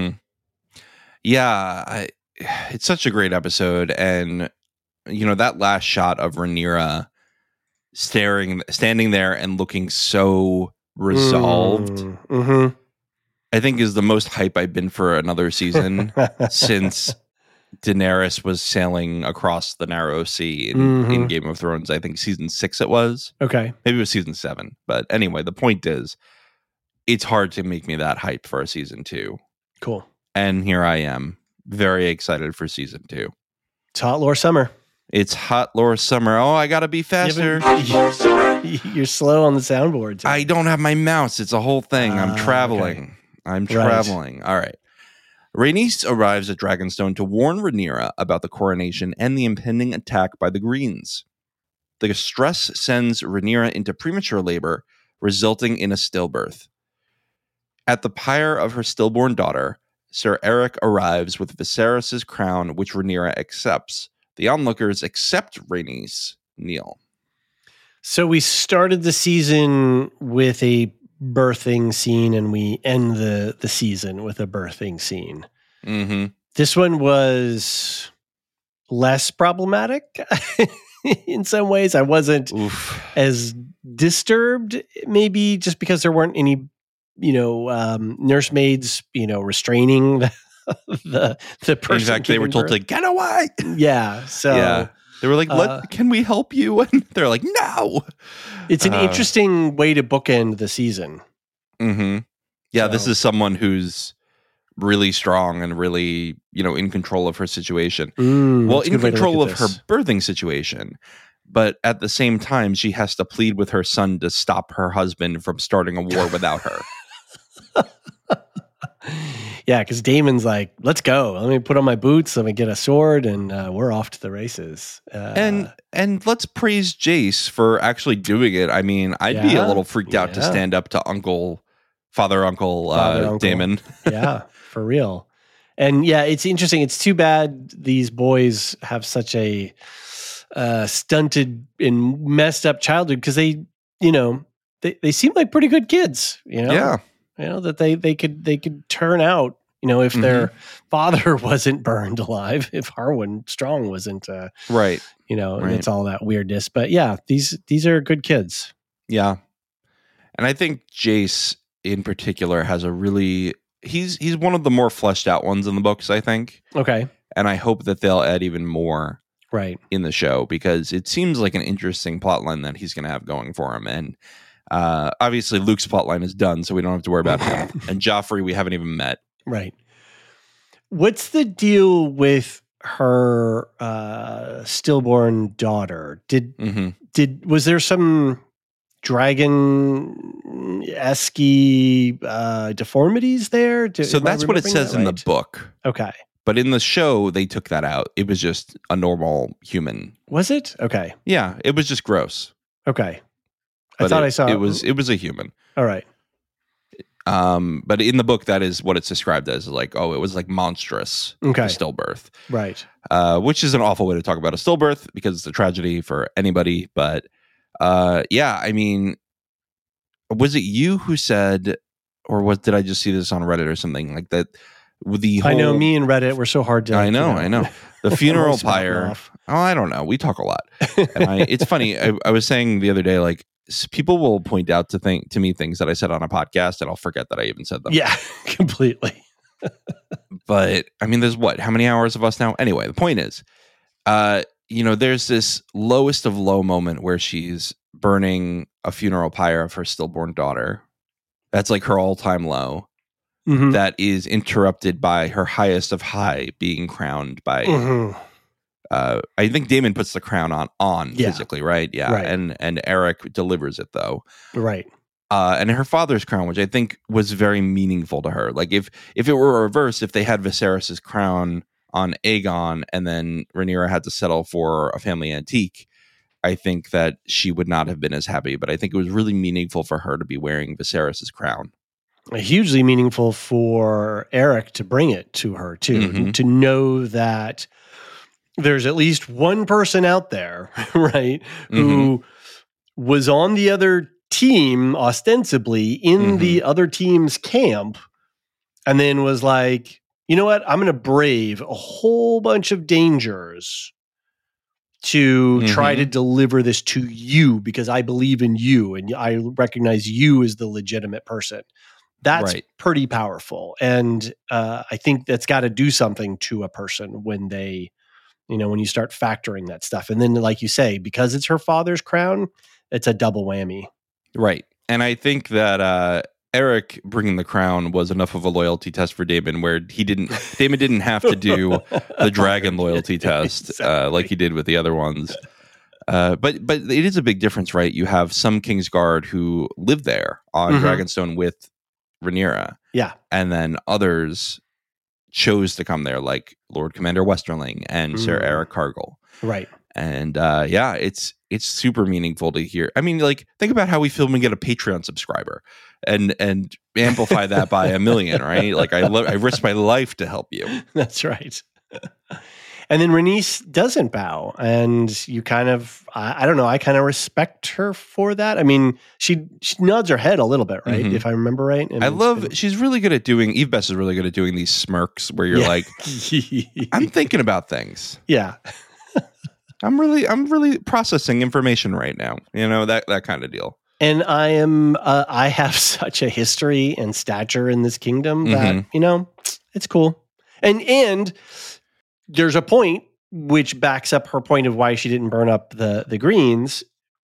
Yeah, it's such a great episode. And, you know, that last shot of Rhaenyra standing there and looking so resolved, I think is the most hype I've been for another season since Daenerys was sailing across the narrow sea in Game of Thrones. I think season 6 it was. Okay. Maybe it was season 7. But anyway, the point is, it's hard to make me that hyped for a season 2. Cool. And here I am, very excited for season 2. It's hot lore summer. It's hot lore summer. Oh, I gotta be faster. You're slow on the soundboard. I don't have my mouse. It's a whole thing. I'm traveling. Okay. I'm traveling. All right. Rhaenys arrives at Dragonstone to warn Rhaenyra about the coronation and the impending attack by the Greens. The stress sends Rhaenyra into premature labor, resulting in a stillbirth. At the pyre of her stillborn daughter, Ser Erryk arrives with Viserys' crown, which Rhaenyra accepts. The onlookers accept Rhaenys kneel. So we started the season with a birthing scene, and we end the season with a birthing scene. This one was less problematic in some ways. I wasn't as disturbed, maybe just because there weren't any, nursemaids, restraining the person. In fact, they were told to get away. Yeah. So they were like, can we help you? And they're like, no. It's an interesting way to bookend the season. Yeah, this is someone who's really strong and really, in control of her situation. Well, in control of her birthing situation. But at the same time, she has to plead with her son to stop her husband from starting a war without her. Yeah, because Daemon's like, let's go. Let me put on my boots. Let me get a sword, and we're off to the races. And let's praise Jace for actually doing it. I mean, I'd be a little freaked out to stand up to Father Uncle Daemon. Yeah, for real. And yeah, it's interesting. It's too bad these boys have such a stunted and messed up childhood, because they seem like pretty good kids. Yeah. That they could turn out, if their father wasn't burned alive, if Harwin Strong wasn't, right. It's all that weirdness. But yeah, these are good kids. Yeah. And I think Jace in particular has he's one of the more fleshed out ones in the books, I think. Okay. And I hope that they'll add even more in the show, because it seems like an interesting plotline that he's going to have going for him. And obviously Luke's plotline is done, so we don't have to worry about him. And Joffrey, we haven't even met. Right. What's the deal with her stillborn daughter? Was there some dragon-esque deformities there? So that's what it says in the book. Okay. But in the show, they took that out. It was just a normal human. Was it? Okay. Yeah, it was just gross. Okay. But I thought I saw it was a human. All right. But in the book, that is what it's described as, like, it was like monstrous stillbirth. Right. Which is an awful way to talk about a stillbirth, because it's a tragedy for anybody. But yeah, I mean, was it you who said, or did I just see this on Reddit or something like that? the whole, I know me and Reddit were so hard to. I know. The funeral pyre. Off. Oh, I don't know. We talk a lot. And it's funny. I was saying the other day, like, people will point out to me things that I said on a podcast, and I'll forget that I even said them. Yeah, completely. But I mean, there's how many hours of us now? Anyway, the point is, there's this lowest of low moment where she's burning a funeral pyre of her stillborn daughter. That's like her all-time low. Mm-hmm. That is interrupted by her highest of high being crowned by. Mm-hmm. I think Daemon puts the crown on physically, right? Yeah, right. And Eric delivers it though, right? And her father's crown, which I think was very meaningful to her. Like if it were reversed, if they had Viserys's crown on Aegon and then Rhaenyra had to settle for a family antique, I think that she would not have been as happy. But I think it was really meaningful for her to be wearing Viserys's crown. Hugely meaningful for Eric to bring it to her too, mm-hmm. to know that there's at least one person out there, right, mm-hmm. who was on the other team, ostensibly in mm-hmm. the other team's camp, and then was like, you know what, I'm going to brave a whole bunch of dangers to mm-hmm. try to deliver this to you because I believe in you and I recognize you as the legitimate person. That's right. Pretty powerful. And I think that's got to do something to a person when they, when you start factoring that stuff. And then, like you say, because it's her father's crown, it's a double whammy. Right. And I think that Eric bringing the crown was enough of a loyalty test for Daemon where Daemon didn't have to do the dragon loyalty test exactly. Like he did with the other ones. But it is a big difference, right? You have some Kingsguard who lived there on mm-hmm. Dragonstone with Rhaenyra. Yeah. And then others chose to come there, like Lord Commander Westerling and Sir Eric Cargill. Right. And it's super meaningful to hear. I mean, like, think about how we feel when we get a Patreon subscriber and amplify that by 1 million, right? Like I risk my life to help you. That's right. And then Rhaenys doesn't bow, and you kind of, I don't know, I kind of respect her for that. I mean, she nods her head a little bit, right? Mm-hmm. If I remember right. She's really good at doing, Eve Bess is really good at doing these smirks where you're like, I'm thinking about things. Yeah. I'm really processing information right now, that kind of deal. And I have such a history and stature in this kingdom that, mm-hmm. It's cool. And there's a point which backs up her point of why she didn't burn up the greens,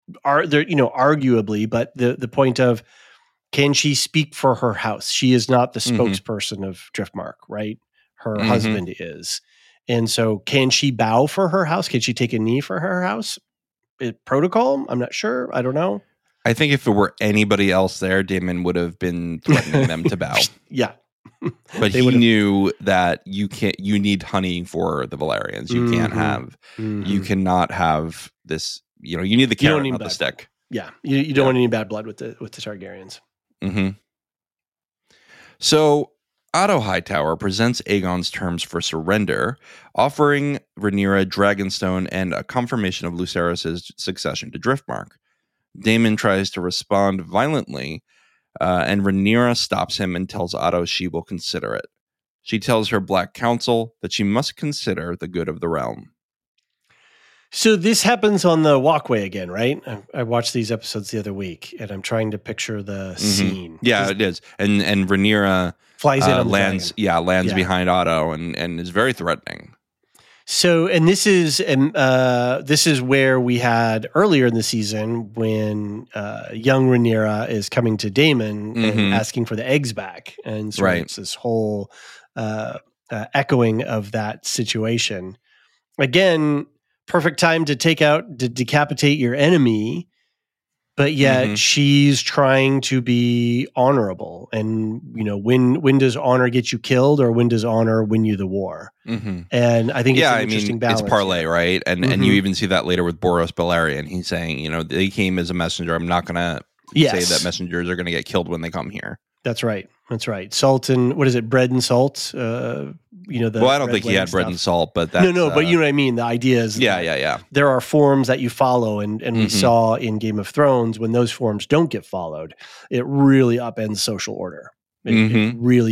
arguably, but the point of, can she speak for her house? She is not the spokesperson mm-hmm. of Driftmark, right? Her mm-hmm. husband is. And so can she bow for her house? Can she take a knee for her house? Protocol? I'm not sure. I don't know. I think if it were anybody else there, Daemon would have been threatening them to bow. Yeah. But he knew that you need honey for the Valerians. You mm-hmm. can't have, mm-hmm. you cannot have this, you need the carrot, not the stick. Yeah. You don't want any bad blood with the Targaryens. Mm-hmm. So Otto Hightower presents Aegon's terms for surrender, offering Rhaenyra Dragonstone and a confirmation of Lucerys' succession to Driftmark. Daemon tries to respond violently, and Rhaenyra stops him and tells Otto she will consider it. She tells her Black Council that she must consider the good of the realm. So this happens on the walkway again, right? I watched these episodes the other week, and I'm trying to picture the mm-hmm. scene. Yeah, it is. And Rhaenyra flies in, lands behind Otto, and is very threatening. So, and this is where we had earlier in the season when young Rhaenyra is coming to Daemon mm-hmm. and asking for the eggs back, and so it's this whole echoing of that situation. Again, perfect time to decapitate your enemy, but yet mm-hmm. she's trying to be honorable. And when does honor get you killed, or when does honor win you the war? Mm-hmm. And I think it's an interesting balance. It's parlay, right? And mm-hmm. and you even see that later with Boros Balerion. He's saying, they came as a messenger. I'm not going to say that messengers are going to get killed when they come here. That's right. Salt and what is it? Bread and salt. Well, I don't think he had bread and salt, but that's, no. But you know what I mean. The idea is, yeah. There are forms that you follow, and mm-hmm. we saw in Game of Thrones when those forms don't get followed, it really upends social order. It really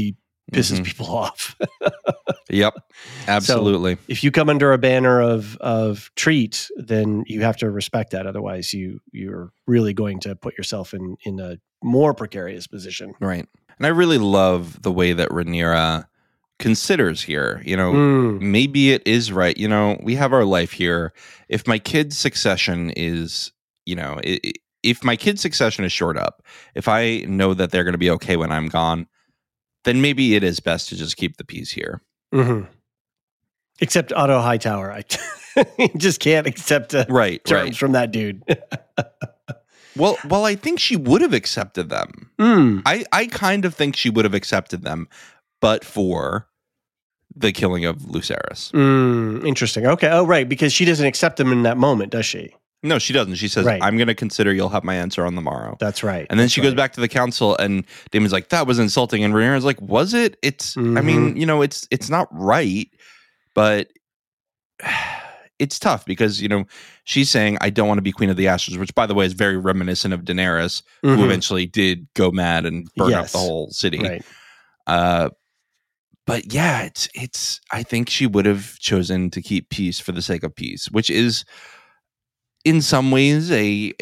pisses people off. Yep, absolutely. So if you come under a banner of treat, then you have to respect that. Otherwise, you're really going to put yourself in a more precarious position. Right. And I really love the way that Rhaenyra considers here. Maybe it is right. We have our life here. If my kid's succession is, if my kid's succession is shored up, if I know that they're going to be okay when I'm gone, then maybe it is best to just keep the peace here. Mm-hmm. Except Otto Hightower. I just can't accept terms from that dude. Well, I think she would have accepted them. I kind of think she would have accepted them, but for the killing of Lucerys. Interesting. Okay. Oh, right. Because she doesn't accept them in that moment, does she? No, she doesn't. She says, I'm going to consider you'll have my answer on the morrow. That's right. And then she goes back to the council and Daemon's like, that was insulting. And Rhaenyra's like, was it? It's, I mean, it's not right, but it's tough because, she's saying, I don't want to be Queen of the Ashes, which by the way is very reminiscent of Daenerys, who eventually did go mad and burn up the whole city. Right. But yeah, it's, I think she would have chosen to keep peace for the sake of peace, which is, in some ways, a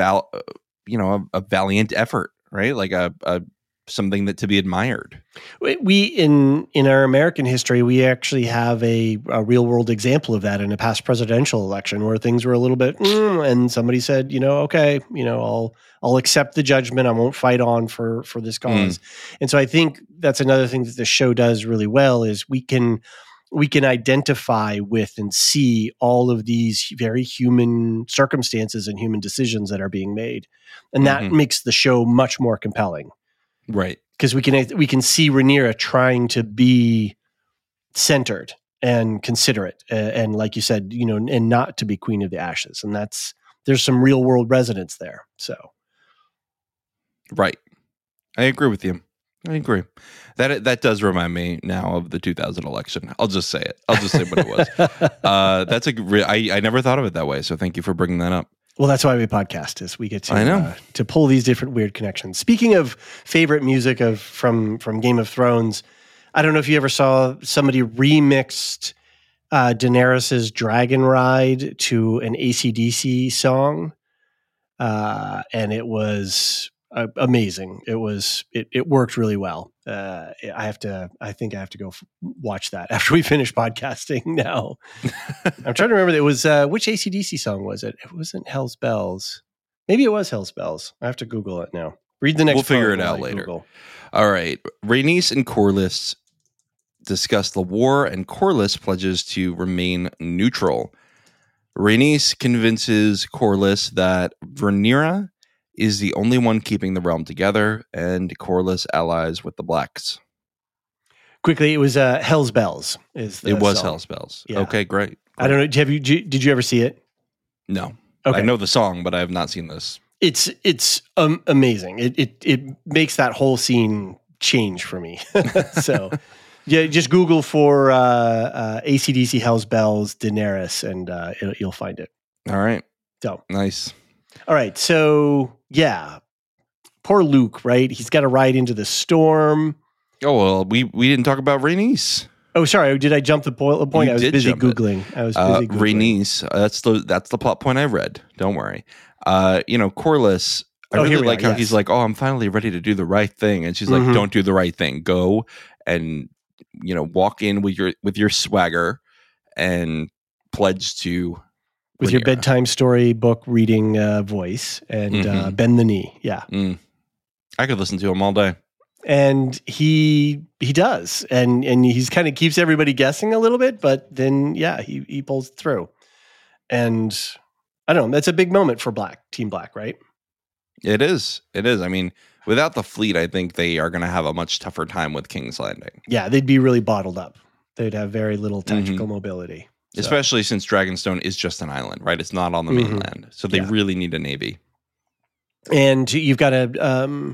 valiant effort, right? Like a something that to be admired. We in our American history, we actually have a real world example of that in a past presidential election where things were a little bit, and somebody said, okay, I'll accept the judgment. I won't fight on for this cause. And so I think that's another thing that the show does really well is we can identify with and see all of these very human circumstances and human decisions that are being made. And that makes the show much more compelling. Right. Because we can see Rhaenyra trying to be centered and considerate and like you said, and not to be Queen of the Ashes. And there's some real world resonance there. So. Right. I agree with you. I agree. That does remind me now of the 2000 election. I'll just say it. I'll just say what it was. I never thought of it that way. So thank you for bringing that up. Well, that's why we podcast is we get to pull these different weird connections. Speaking of favorite music from Game of Thrones, I don't know if you ever saw somebody remixed Daenerys's Dragon Ride to an AC/DC song, and it was amazing. It worked really well. I think I have to go watch that after we finish podcasting now. I'm trying to remember. It was, which AC/DC song was it? It wasn't Hell's Bells. Maybe it was Hell's Bells. I have to Google it now. Read the next. We'll figure it out later. Google. All right. Rhaenys and Corlys discuss the war and Corlys pledges to remain neutral. Rhaenys convinces Corlys that Rhaenyra is the only one keeping the realm together, and Corlys allies with the Blacks. Quickly, it was Hell's Bells. It was song. Hell's Bells. Yeah. Okay, great. I don't know. Did you ever see it? No. Okay. I know the song, but I have not seen this. It's amazing. It makes that whole scene change for me. So, yeah, just Google for AC/DC Hell's Bells Daenerys, and you'll find it. All right. So nice. All right. So yeah, poor Luke. Right, he's got to ride into the storm. Oh well, we didn't talk about Rhaenys. Oh, sorry. Did I jump the point? I was busy Googling. Rhaenys. That's the plot point I read. Don't worry. Corlys. I really like how he's like, oh, I'm finally ready to do the right thing, and she's like, don't do the right thing. Go and walk in with your swagger and pledge to with your bedtime story book reading voice and bend the knee. Yeah, I could listen to him all day. And he does, and he's kind of keeps everybody guessing a little bit, but then he pulls through. And I don't know, that's a big moment for Team Black, right? It is. I mean, without the fleet, I think they are going to have a much tougher time with King's Landing. Yeah, they'd be really bottled up. They'd have very little tactical mobility. So. Especially since Dragonstone is just an island, right? It's not on the mainland. So they really need a navy. And you've got to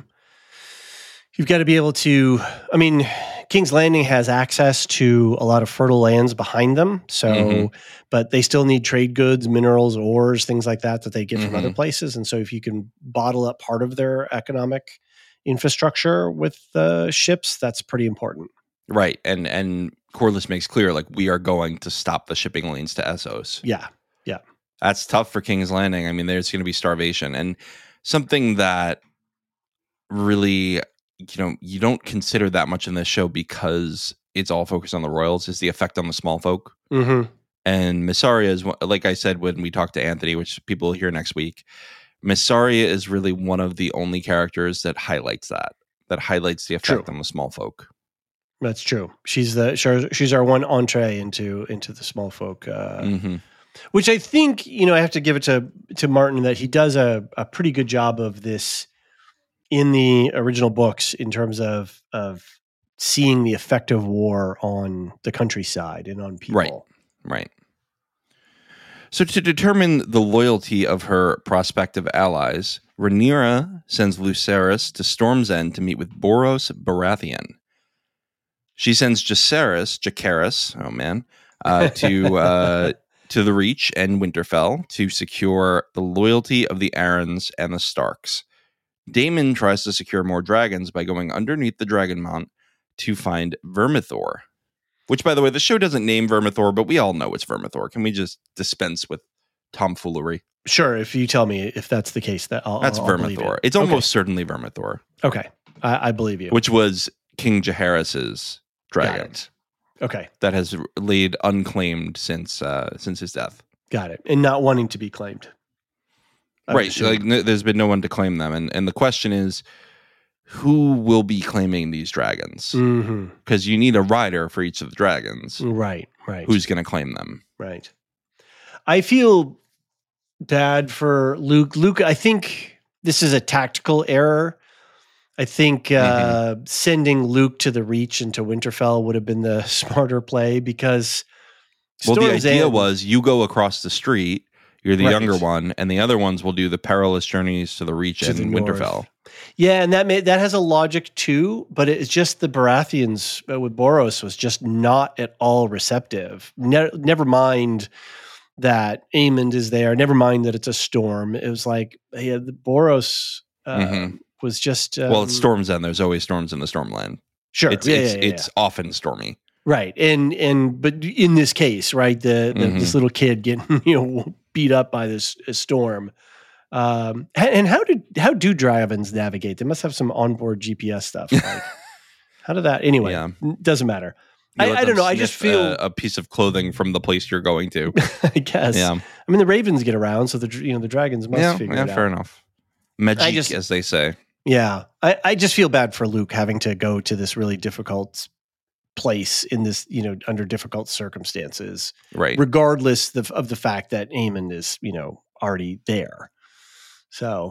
be able to, I mean, King's Landing has access to a lot of fertile lands behind them. So, but they still need trade goods, minerals, ores, things like that they get from other places. And so if you can bottle up part of their economic infrastructure with ships, that's pretty important. Right. And Corlys makes clear, like, we are going to stop the shipping lanes to Essos. Yeah. That's tough for King's Landing. I mean, there's going to be starvation. And something that really, you don't consider that much in this show because it's all focused on the royals is the effect on the small folk. Mm-hmm. And Mysaria is, like I said when we talked to Anthony, which people will hear next week, Mysaria is really one of the only characters that highlights the effect on the small folk. That's true. She's our one entree into the small folk, which I think, I have to give it to Martin that he does a pretty good job of this in the original books in terms of seeing the effect of war on the countryside and on people. Right. So to determine the loyalty of her prospective allies, Rhaenyra sends Lucerys to Storm's End to meet with Boros Baratheon. She sends Jacaerys, to the Reach and Winterfell to secure the loyalty of the Arryns and the Starks. Daemon tries to secure more dragons by going underneath the Dragonmount to find Vermithor. Which, by the way, the show doesn't name Vermithor, but we all know it's Vermithor. Can we just dispense with tomfoolery? Sure, if you tell me if that's the case, that's Vermithor. It's almost certainly Vermithor. Okay, I believe you. Which was King Jaehaerys's dragon. Okay, that has laid unclaimed since his death. Got it, and not wanting to be claimed. Right, like there's been no one to claim them, and the question is, who will be claiming these dragons? Because you need a rider for each of the dragons. Right. Who's going to claim them? Right. I feel bad for Luke. Luke, I think this is a tactical error. I think sending Luke to the Reach and to Winterfell would have been the smarter play because the idea was you go across the street, you're the younger one, and the other ones will do the perilous journeys to the Reach and Winterfell. Yeah, and that has a logic too, but it's just the Baratheons with Boros was just not at all receptive. Never mind that Aemond is there. Never mind that it's a storm. It was like, the Boros was just... it's Storm's End. There's always storms in the Stormland. Sure. It's often stormy. Right. And but in this case, right, this little kid getting beat up by this storm. And how do Dryavans navigate? They must have some onboard GPS stuff. Like, how did that? Anyway, doesn't matter. I don't know. I just feel a piece of clothing from the place you're going to. I guess. Yeah. I mean, the ravens get around, so the dragons must figure it out. Yeah, fair enough. Magic, as they say. Yeah, I just feel bad for Luke having to go to this really difficult place in this, under difficult circumstances. Right. Regardless of the fact that Aemond is, already there. So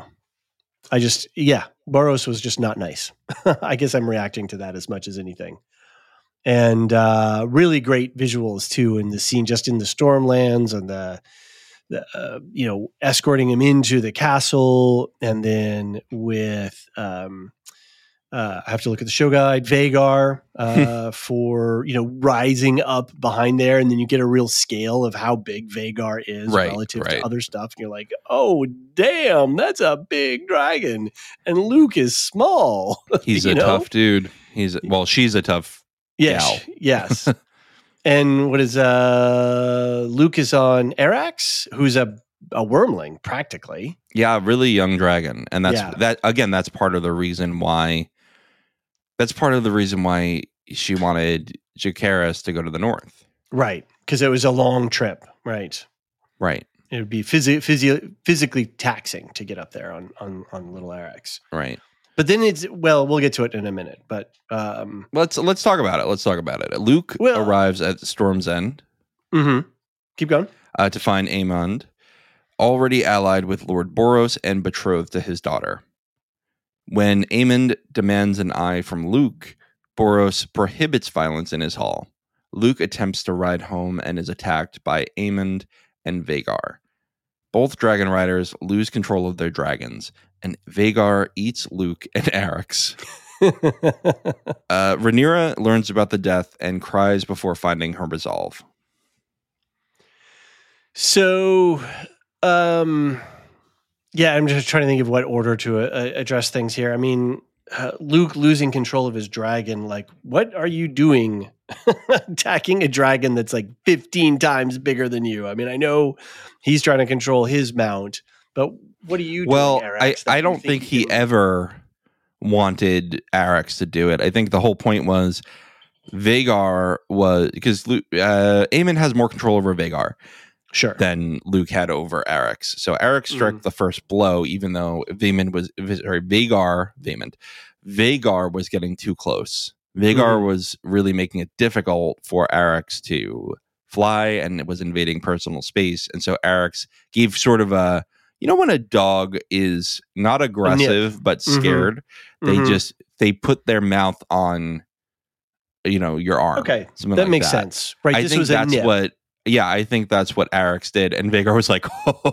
Boros was just not nice. I guess I'm reacting to that as much as anything. And really great visuals too in the scene, just in the Stormlands and the escorting him into the castle, and then with I have to look at the show guide, Vhagar, for, rising up behind there. And then you get a real scale of how big Vhagar is relative to other stuff. And you're like, oh, damn, that's a big dragon. And Luke is small. He's a tough dude. She's a tough gal. Yes. And what is Luke is on Arax, who's a wormling, practically. Yeah, really young dragon. And that's part of the reason why... That's part of the reason why she wanted Jacaerys to go to the north. Right. Because it was a long trip. Right. Right. It would be physically taxing to get up there on Little Arax. Right. But then we'll get to it in a minute. But let's talk about it. Luke arrives at Storm's End. Mm-hmm. Keep going. To find Aemond, already allied with Lord Boros and betrothed to his daughter. When Aemond demands an eye from Luke, Boros prohibits violence in his hall. Luke attempts to ride home and is attacked by Aemond and Vhagar. Both dragon riders lose control of their dragons, and Vhagar eats Luke and Arrax. Rhaenyra learns about the death and cries before finding her resolve. So, I'm just trying to think of what order to address things here. I mean, Luke losing control of his dragon. Like, what are you doing attacking a dragon that's like 15 times bigger than you? I mean, I know he's trying to control his mount, but what are you doing, Arax? I don't think he ever wanted Arax to do it. I think the whole point was Vhagar was, because Aemon has more control over Vhagar than Luke had over Arax. So Arax struck the first blow, even though Vhagar was getting too close. Vhagar was really making it difficult for Arax to fly, and it was invading personal space. And so Arax gave sort of a, you know, when a dog is not aggressive but scared, they put their mouth on, you know, your arm. Okay, that makes sense, right? I think that's what. Yeah, I think that's what Arax did, and Vhagar was like,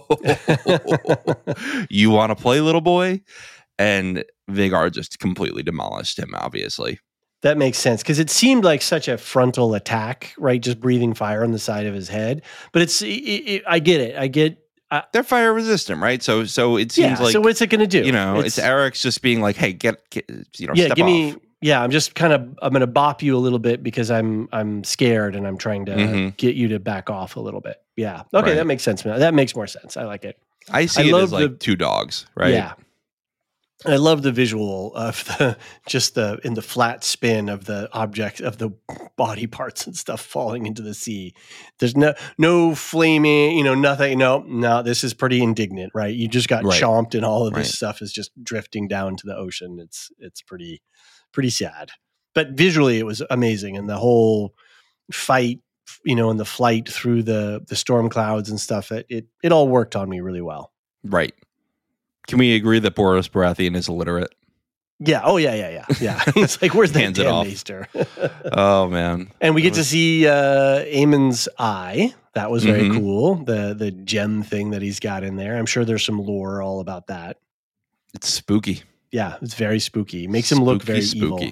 "Oh, you want to play, little boy?" And Vhagar just completely demolished him. Obviously, that makes sense because it seemed like such a frontal attack, right? Just breathing fire on the side of his head. But I get it. I get. They're fire resistant, right? So it seems like. So what's it going to do? You know, it's Arax just being like, "Hey, get step give off. Me. Yeah, I'm just I'm going to bop you a little bit because I'm scared and I'm trying to get you to back off a little bit. Yeah. Okay, right. That makes sense. That makes more sense. I like it. I see it as like two dogs, right? Yeah. I love the visual of in the flat spin of the object of the body parts and stuff falling into the sea. There's no flaming, nothing. No, this is pretty indignant, right? You just got chomped and all of this stuff is just drifting down to the ocean. It's pretty sad, but visually it was amazing. And the whole fight, and the flight through the storm clouds and stuff, it all worked on me really well. Right. Can we agree that Boros Baratheon is illiterate? Yeah. Oh yeah. It's like, where's the damn maester? Oh man. And we get to see Aemon's eye. That was very cool. The gem thing that he's got in there. I'm sure there's some lore all about that. It's spooky. Yeah, it's very spooky. Makes him look very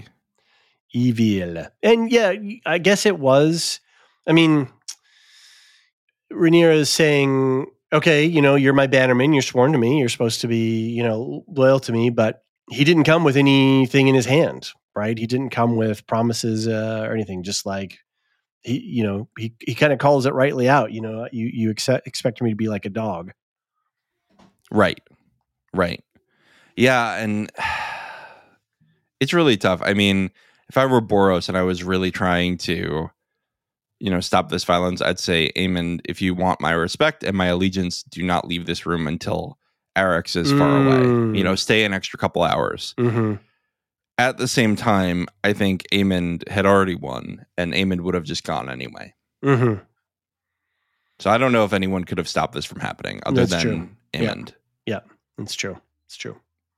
evil. And yeah, I guess it was. I mean, Rhaenyra is saying, okay, you're my bannerman. You're sworn to me. You're supposed to be, loyal to me. But he didn't come with anything in his hand, right? He didn't come with promises or anything. Just like he kind of calls it rightly out. You expect me to be like a dog. Right. Yeah, and it's really tough. I mean, if I were Boros and I was really trying to, stop this violence, I'd say, Aemon, if you want my respect and my allegiance, do not leave this room until Arax is far away. Stay an extra couple hours. Mm-hmm. At the same time, I think Aemon had already won, and Aemon would have just gone anyway. Mm-hmm. So I don't know if anyone could have stopped this from happening other than Aemon. Yeah, that's true. It's true.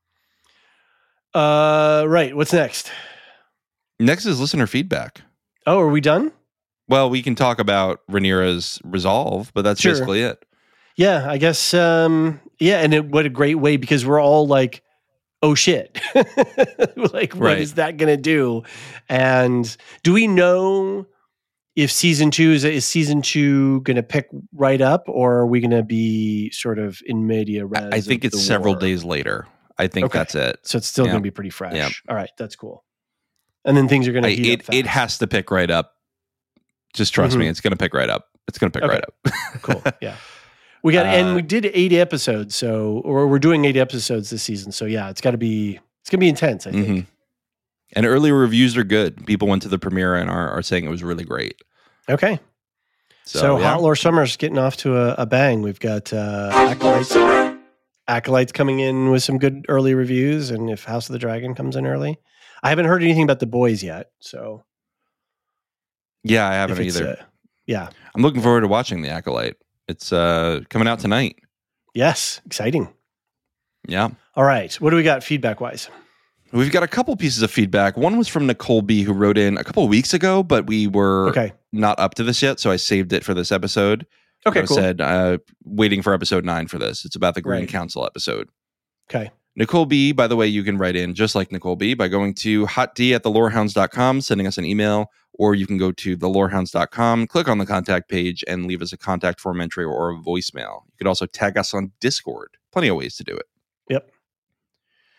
Right. What's next? Next is listener feedback. Oh, are we done? Well, we can talk about Rhaenyra's resolve, but that's basically it. Yeah, I guess. And what a great way, because we're all like, oh shit. Like, what is that going to do? And do we know if season 2 is season 2 going to pick right up, or are we going to be sort of in media res? I think it's several days later. I think that's it. So it's still going to be pretty fresh. Yeah. All right, that's cool. And then things are going to heat up fast. It has to pick right up. Just trust me, it's going to pick right up. It's going to pick right up. Cool. Yeah. We got and we did 80 episodes, or we're doing 80 episodes this season. So yeah, it's going to be intense, I think. Mm-hmm. And early reviews are good. People went to the premiere and are saying it was really great. Okay. So Hot Lore Summer's getting off to a bang. We've got Acolytes coming in with some good early reviews, and if House of the Dragon comes in early. I haven't heard anything about The Boys yet, so. Yeah, I haven't either. Yeah. I'm looking forward to watching The Acolyte. It's coming out tonight. Yes, exciting. Yeah. All right, what do we got feedback-wise? We've got a couple pieces of feedback. One was from Nicole B, who wrote in a couple of weeks ago, but we were not up to this yet, so I saved it for this episode. Okay, cool. Said, waiting for episode 9 for this. It's about the Green Council episode. Okay. Nicole B, by the way, you can write in just like Nicole B by going to hotd@thelorehounds.com, sending us an email, or you can go to thelorehounds.com, click on the contact page, and leave us a contact form entry or a voicemail. You could also tag us on Discord. Plenty of ways to do it. Yep.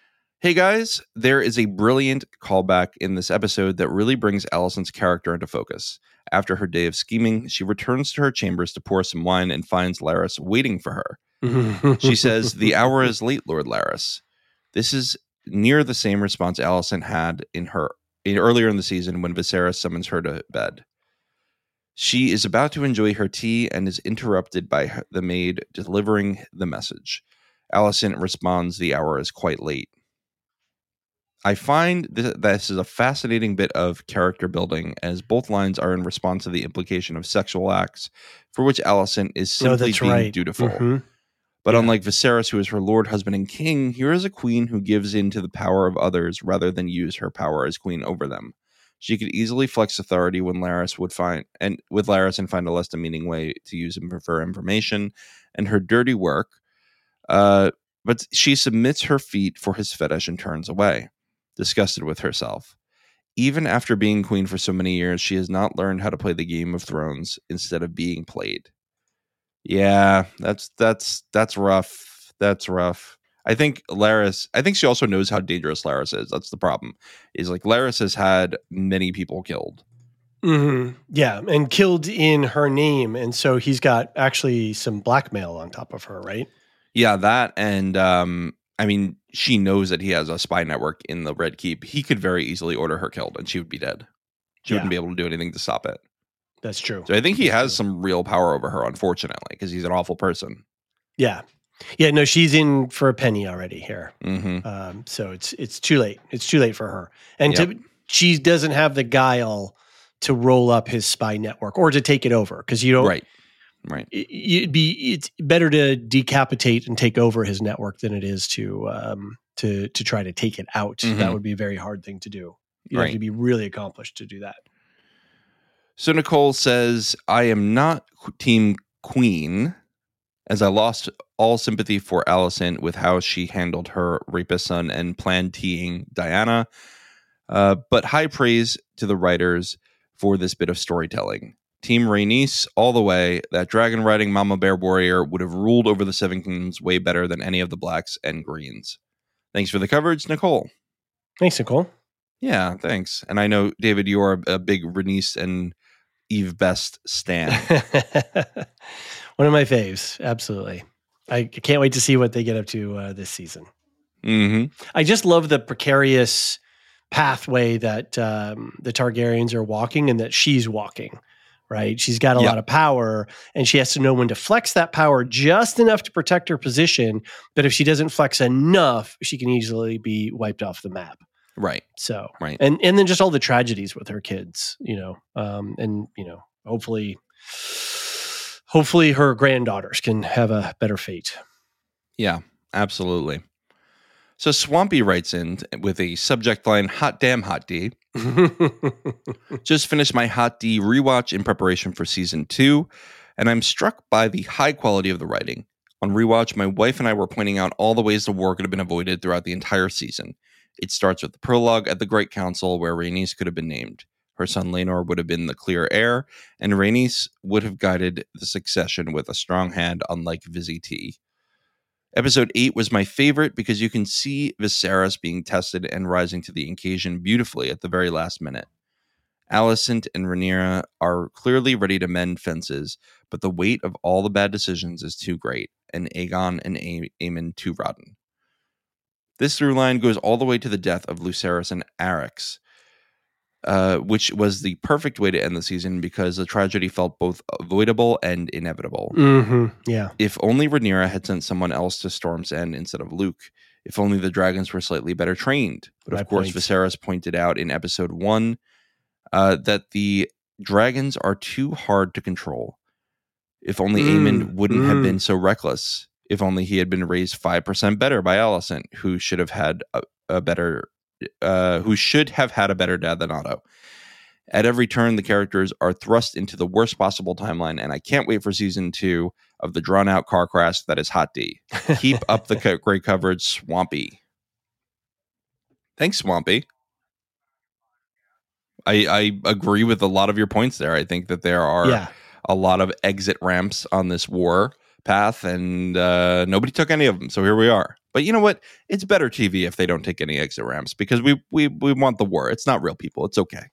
Hey guys, there is a brilliant callback in this episode that really brings Alicent's character into focus. After her day of scheming, she returns to her chambers to pour some wine and finds Larys waiting for her. She says, "The hour is late, Lord Larys." This is near the same response Alicent had earlier in the season when Viserys summons her to bed. She is about to enjoy her tea and is interrupted by the maid delivering the message. Alicent responds, "The hour is quite late." I find this is a fascinating bit of character building, as both lines are in response to the implication of sexual acts for which Alicent is simply being dutiful. Mm-hmm. But unlike Viserys, who is her lord, husband, and king, here is a queen who gives in to the power of others rather than use her power as queen over them. She could easily flex authority with Larys and find a less demeaning way to use him for information and her dirty work. But she submits her feet for his fetish and turns away, disgusted with herself. Even after being queen for so many years, she has not learned how to play the Game of Thrones instead of being played. Yeah, that's rough. That's rough. I think she also knows how dangerous Larys is. That's the problem. Is like Larys has had many people killed. Mm-hmm. Yeah, and killed in her name, and so he's got actually some blackmail on top of her, right? Yeah, that, and I mean, she knows that he has a spy network in the Red Keep. He could very easily order her killed, and she would be dead. She wouldn't be able to do anything to stop it. That's true. So I think he has some real power over her, unfortunately, because he's an awful person. Yeah. Yeah, no, she's in for a penny already here. Mm-hmm. So it's too late. It's too late for her. And she doesn't have the guile to roll up his spy network or to take it over, because you don't. Right. It's better to decapitate and take over his network than it is to try to take it out. Mm-hmm. That would be a very hard thing to do. You have to be really accomplished to do that. So Nicole says, "I am not team queen, as I lost all sympathy for Alicent with how she handled her rapist son and planned teeing Diana. But high praise to the writers for this bit of storytelling. Team Rhaenys all the way. That dragon-riding mama bear warrior would have ruled over the Seven Kingdoms way better than any of the blacks and greens." Thanks for the coverage, Nicole. Thanks, Nicole. Yeah, thanks. And I know, David, you are a big Rhaenys and Eve Best stan. One of my faves, absolutely. I can't wait to see what they get up to this season. Mm-hmm. I just love the precarious pathway that the Targaryens are walking and that she's walking. Right. She's got a lot of power, and she has to know when to flex that power just enough to protect her position. But if she doesn't flex enough, she can easily be wiped off the map. Right. So, right. And then just all the tragedies with her kids, hopefully her granddaughters can have a better fate. Yeah, absolutely. So Swampy writes in with a subject line, "Hot damn, Hot D." Just finished my Hot D rewatch in preparation for season 2, and I'm struck by the high quality of the writing. On rewatch, my wife and I were pointing out all the ways the war could have been avoided throughout the entire season. It starts with the prologue at the Great Council, where Rhaenys could have been named. Her son Laenor would have been the clear heir, and Rhaenys would have guided the succession with a strong hand, unlike Vizzy T. Episode 8 was my favorite because you can see Viserys being tested and rising to the occasion beautifully at the very last minute. Alicent and Rhaenyra are clearly ready to mend fences, but the weight of all the bad decisions is too great, and Aegon and Aemon too rotten. This through line goes all the way to the death of Lucerys and Arrax, which was the perfect way to end the season because the tragedy felt both avoidable and inevitable. Mm-hmm. Yeah. If only Rhaenyra had sent someone else to Storm's End instead of Luke. If only the dragons were slightly better trained. But of course, Viserys pointed out in episode 1 that the dragons are too hard to control. If only Aemon wouldn't have been so reckless. If only he had been raised 5% better by Alicent, who should have had a better dad than Otto. At every turn, the characters are thrust into the worst possible timeline, and I can't wait for season 2 of the drawn-out car crash that is Hot D. Keep up the great coverage, Swampy. Thanks, Swampy. I agree with a lot of your points there. I think that there are a lot of exit ramps on this war path, and nobody took any of them, so here we are. But you know what? It's better TV if they don't take any exit ramps because we want the war. It's not real people. It's okay.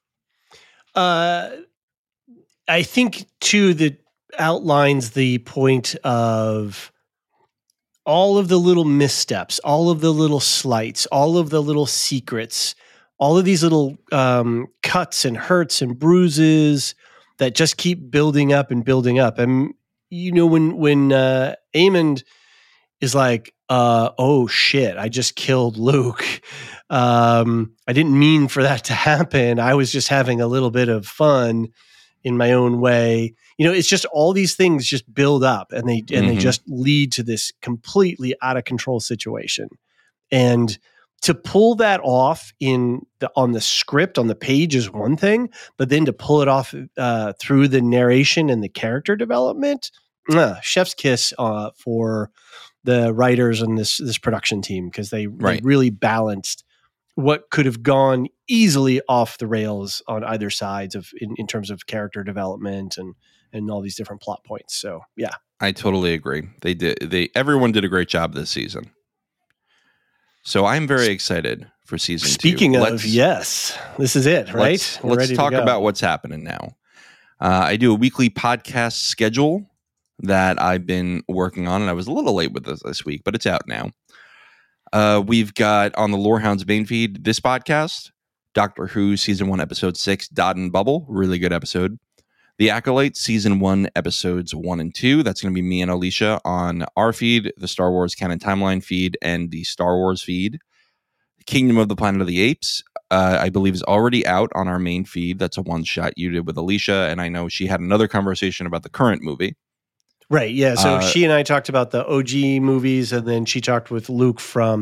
I think too that outlines the point of all of the little missteps, all of the little slights, all of the little secrets, all of these little cuts and hurts and bruises that just keep building up and building up. And you know, when Aemond is like, oh shit, I just killed Luke. I didn't mean for that to happen. I was just having a little bit of fun in my own way. You know, it's just all these things just build up and they just lead to this completely out of control situation. And to pull that off on the script, on the page is one thing, but then to pull it off through the narration and the character development, chef's kiss for the writers and this production team, because they really balanced what could have gone easily off the rails on either sides in terms of character development and all these different plot points. So yeah, I totally agree. Everyone did a great job this season. So I'm very excited for season 2. Speaking of, yes, this is it, right? Let's talk about what's happening now. I do a weekly podcast schedule that I've been working on, and I was a little late with this week, but it's out now. We've got on the Lorehounds main feed this podcast, Doctor Who Season 1, Episode 6, Dot and Bubble, really good episode. The Acolyte Season 1, Episodes 1 and 2, that's going to be me and Alicia on our feed, the Star Wars Canon Timeline feed, and the Star Wars feed. Kingdom of the Planet of the Apes, I believe, is already out on our main feed. That's a one-shot you did with Alicia, and I know she had another conversation about the current movie. Right, yeah. So she and I talked about the OG movies, and then she talked with Luke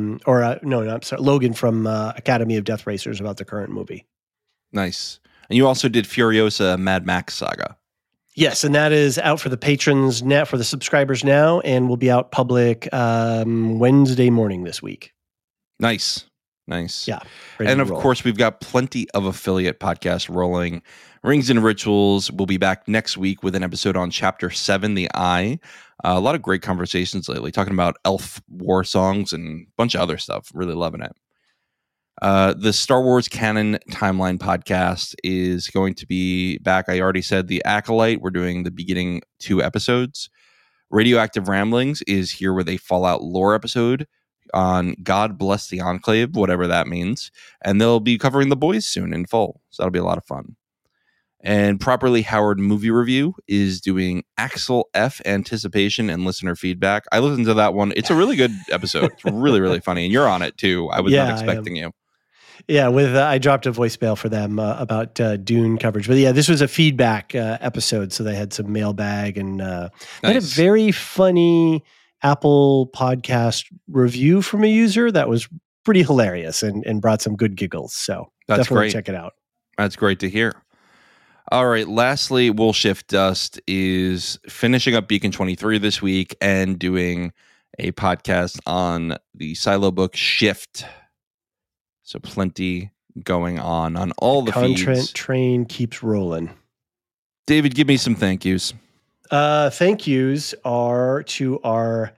Logan from Academy of Death Racers about the current movie. Nice. And you also did Furiosa Mad Max Saga. Yes, and that is out for the patrons now, for the subscribers now, and will be out public Wednesday morning this week. Nice. Yeah. And of course, we've got plenty of affiliate podcasts rolling. Rings and Rituals will be back next week with an episode on Chapter 7, The Eye. A lot of great conversations lately, talking about elf war songs and a bunch of other stuff. Really loving it. The Star Wars Canon Timeline podcast is going to be back. I already said The Acolyte. We're doing the beginning 2 episodes. Radioactive Ramblings is here with a Fallout lore episode on God Bless the Enclave, whatever that means. And they'll be covering The Boys soon in full. So that'll be a lot of fun. And Properly Howard Movie Review is doing Axel F Anticipation and Listener Feedback. I listened to that one. It's a really good episode. It's really, really funny. And you're on it too. I was not expecting you. Yeah, I dropped a voicemail for them about Dune coverage. But yeah, this was a feedback episode. So they had some mailbag and they had a very funny Apple podcast review from a user that was pretty hilarious and brought some good giggles. So that's definitely great. Check it out. That's great to hear. All right. Lastly, Will Shift Dust is finishing up Beacon 23 this week and doing a podcast on the Silo book Shift. So plenty going on all the content feeds. Train keeps rolling. David, give me some thank yous. Thank yous are to our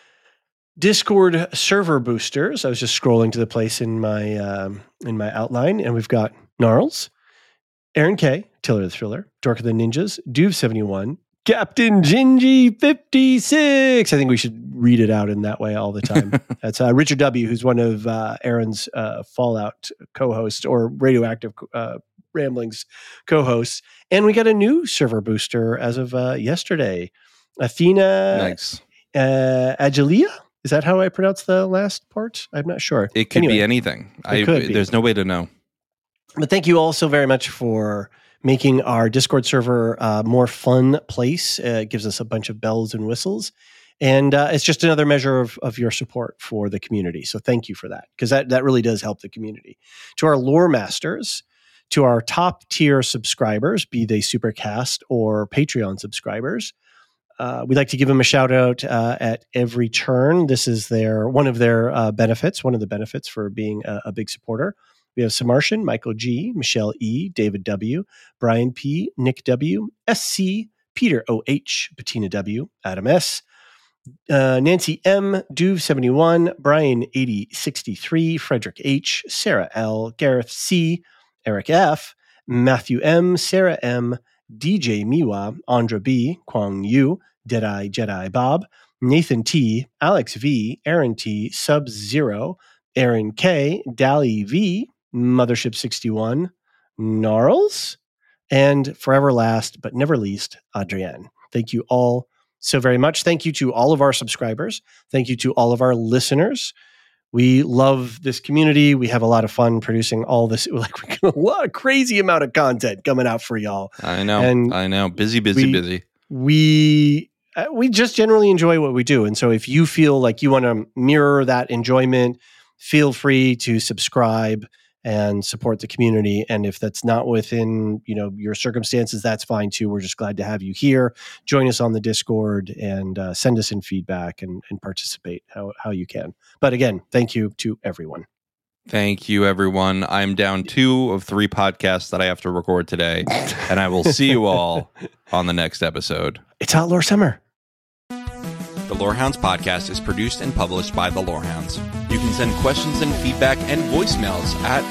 Discord server boosters. I was just scrolling to the place in my outline, and we've got Gnarls, Aaron K, Tiller the Thriller, Dork of the Ninjas, Duve71, Captain Gingy 56. I think we should read it out in that way all the time. That's Richard W, who's one of Aaron's Fallout co-hosts or Radioactive Ramblings co-hosts. And we got a new server booster as of yesterday. Athena Nice. Agilia? Is that how I pronounce the last part? I'm not sure. It could be anything. There's no way to know. But thank you all so very much for making our Discord server a more fun place. It gives us a bunch of bells and whistles. And it's just another measure of your support for the community. So thank you for that, because that really does help the community. To our lore masters, to our top tier subscribers, be they Supercast or Patreon subscribers, we'd like to give them a shout out at every turn. This is one of the benefits for being a big supporter. We have Samartian, Michael G, Michelle E, David W, Brian P, Nick W, SC, Peter OH, Bettina W, Adam S, Nancy M, Duve 71, Brian 8063, Frederick H, Sarah L, Gareth C, Eric F, Matthew M, Sarah M, DJ Miwa, Andra B, Kwang Yu, Deadeye Jedi Bob, Nathan T, Alex V, Aaron T, Sub-Zero, Aaron K, Dally V, Mothership 61, Gnarls, and forever last but never least, Adrienne. Thank you all so very much. Thank you to all of our subscribers. Thank you to all of our listeners. We love this community. We have a lot of fun producing all this. Like, we got a lot of crazy amount of content coming out for y'all. I know. Busy. We just generally enjoy what we do. And so if you feel like you want to mirror that enjoyment, feel free to subscribe and support the community. And if that's not within, your circumstances, that's fine too. We're just glad to have you here. Join us on the Discord and send us in feedback and participate how you can. But again, thank you to everyone. Thank you, everyone. I'm down 2 of 3 podcasts that I have to record today, and I will see you all on the next episode. It's Outlaw Summer. The Lorehounds podcast is produced and published by The Lorehounds. You can send questions and feedback and voicemails at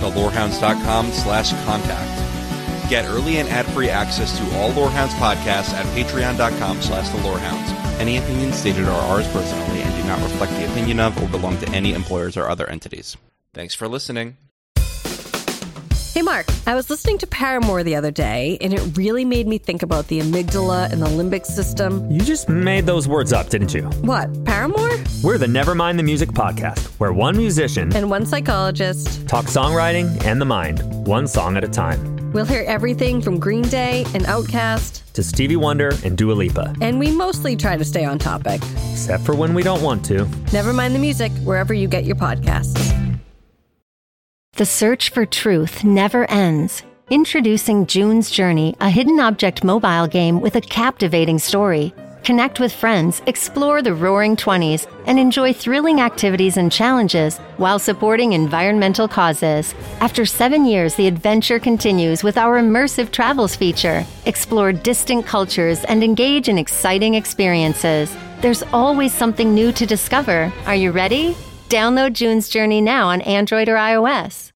thelorehounds.com/contact. Get early and ad-free access to all Lorehounds podcasts at patreon.com/thelorehounds. Any opinions stated are ours personally and do not reflect the opinion of or belong to any employers or other entities. Thanks for listening. Hey, Mark, I was listening to Paramore the other day, and it really made me think about the amygdala and the limbic system. You just made those words up, didn't you? What, Paramore? We're the Nevermind the Music podcast, where one musician and one psychologist talk songwriting and the mind, one song at a time. We'll hear everything from Green Day and Outkast to Stevie Wonder and Dua Lipa. And we mostly try to stay on topic. Except for when we don't want to. Nevermind the Music, wherever you get your podcasts. The search for truth never ends. Introducing June's Journey, a hidden object mobile game with a captivating story. Connect with friends, explore the Roaring 20s, and enjoy thrilling activities and challenges while supporting environmental causes. After 7 years, the adventure continues with our immersive travels feature. Explore distant cultures and engage in exciting experiences. There's always something new to discover. Are you ready? Download June's Journey now on Android or iOS.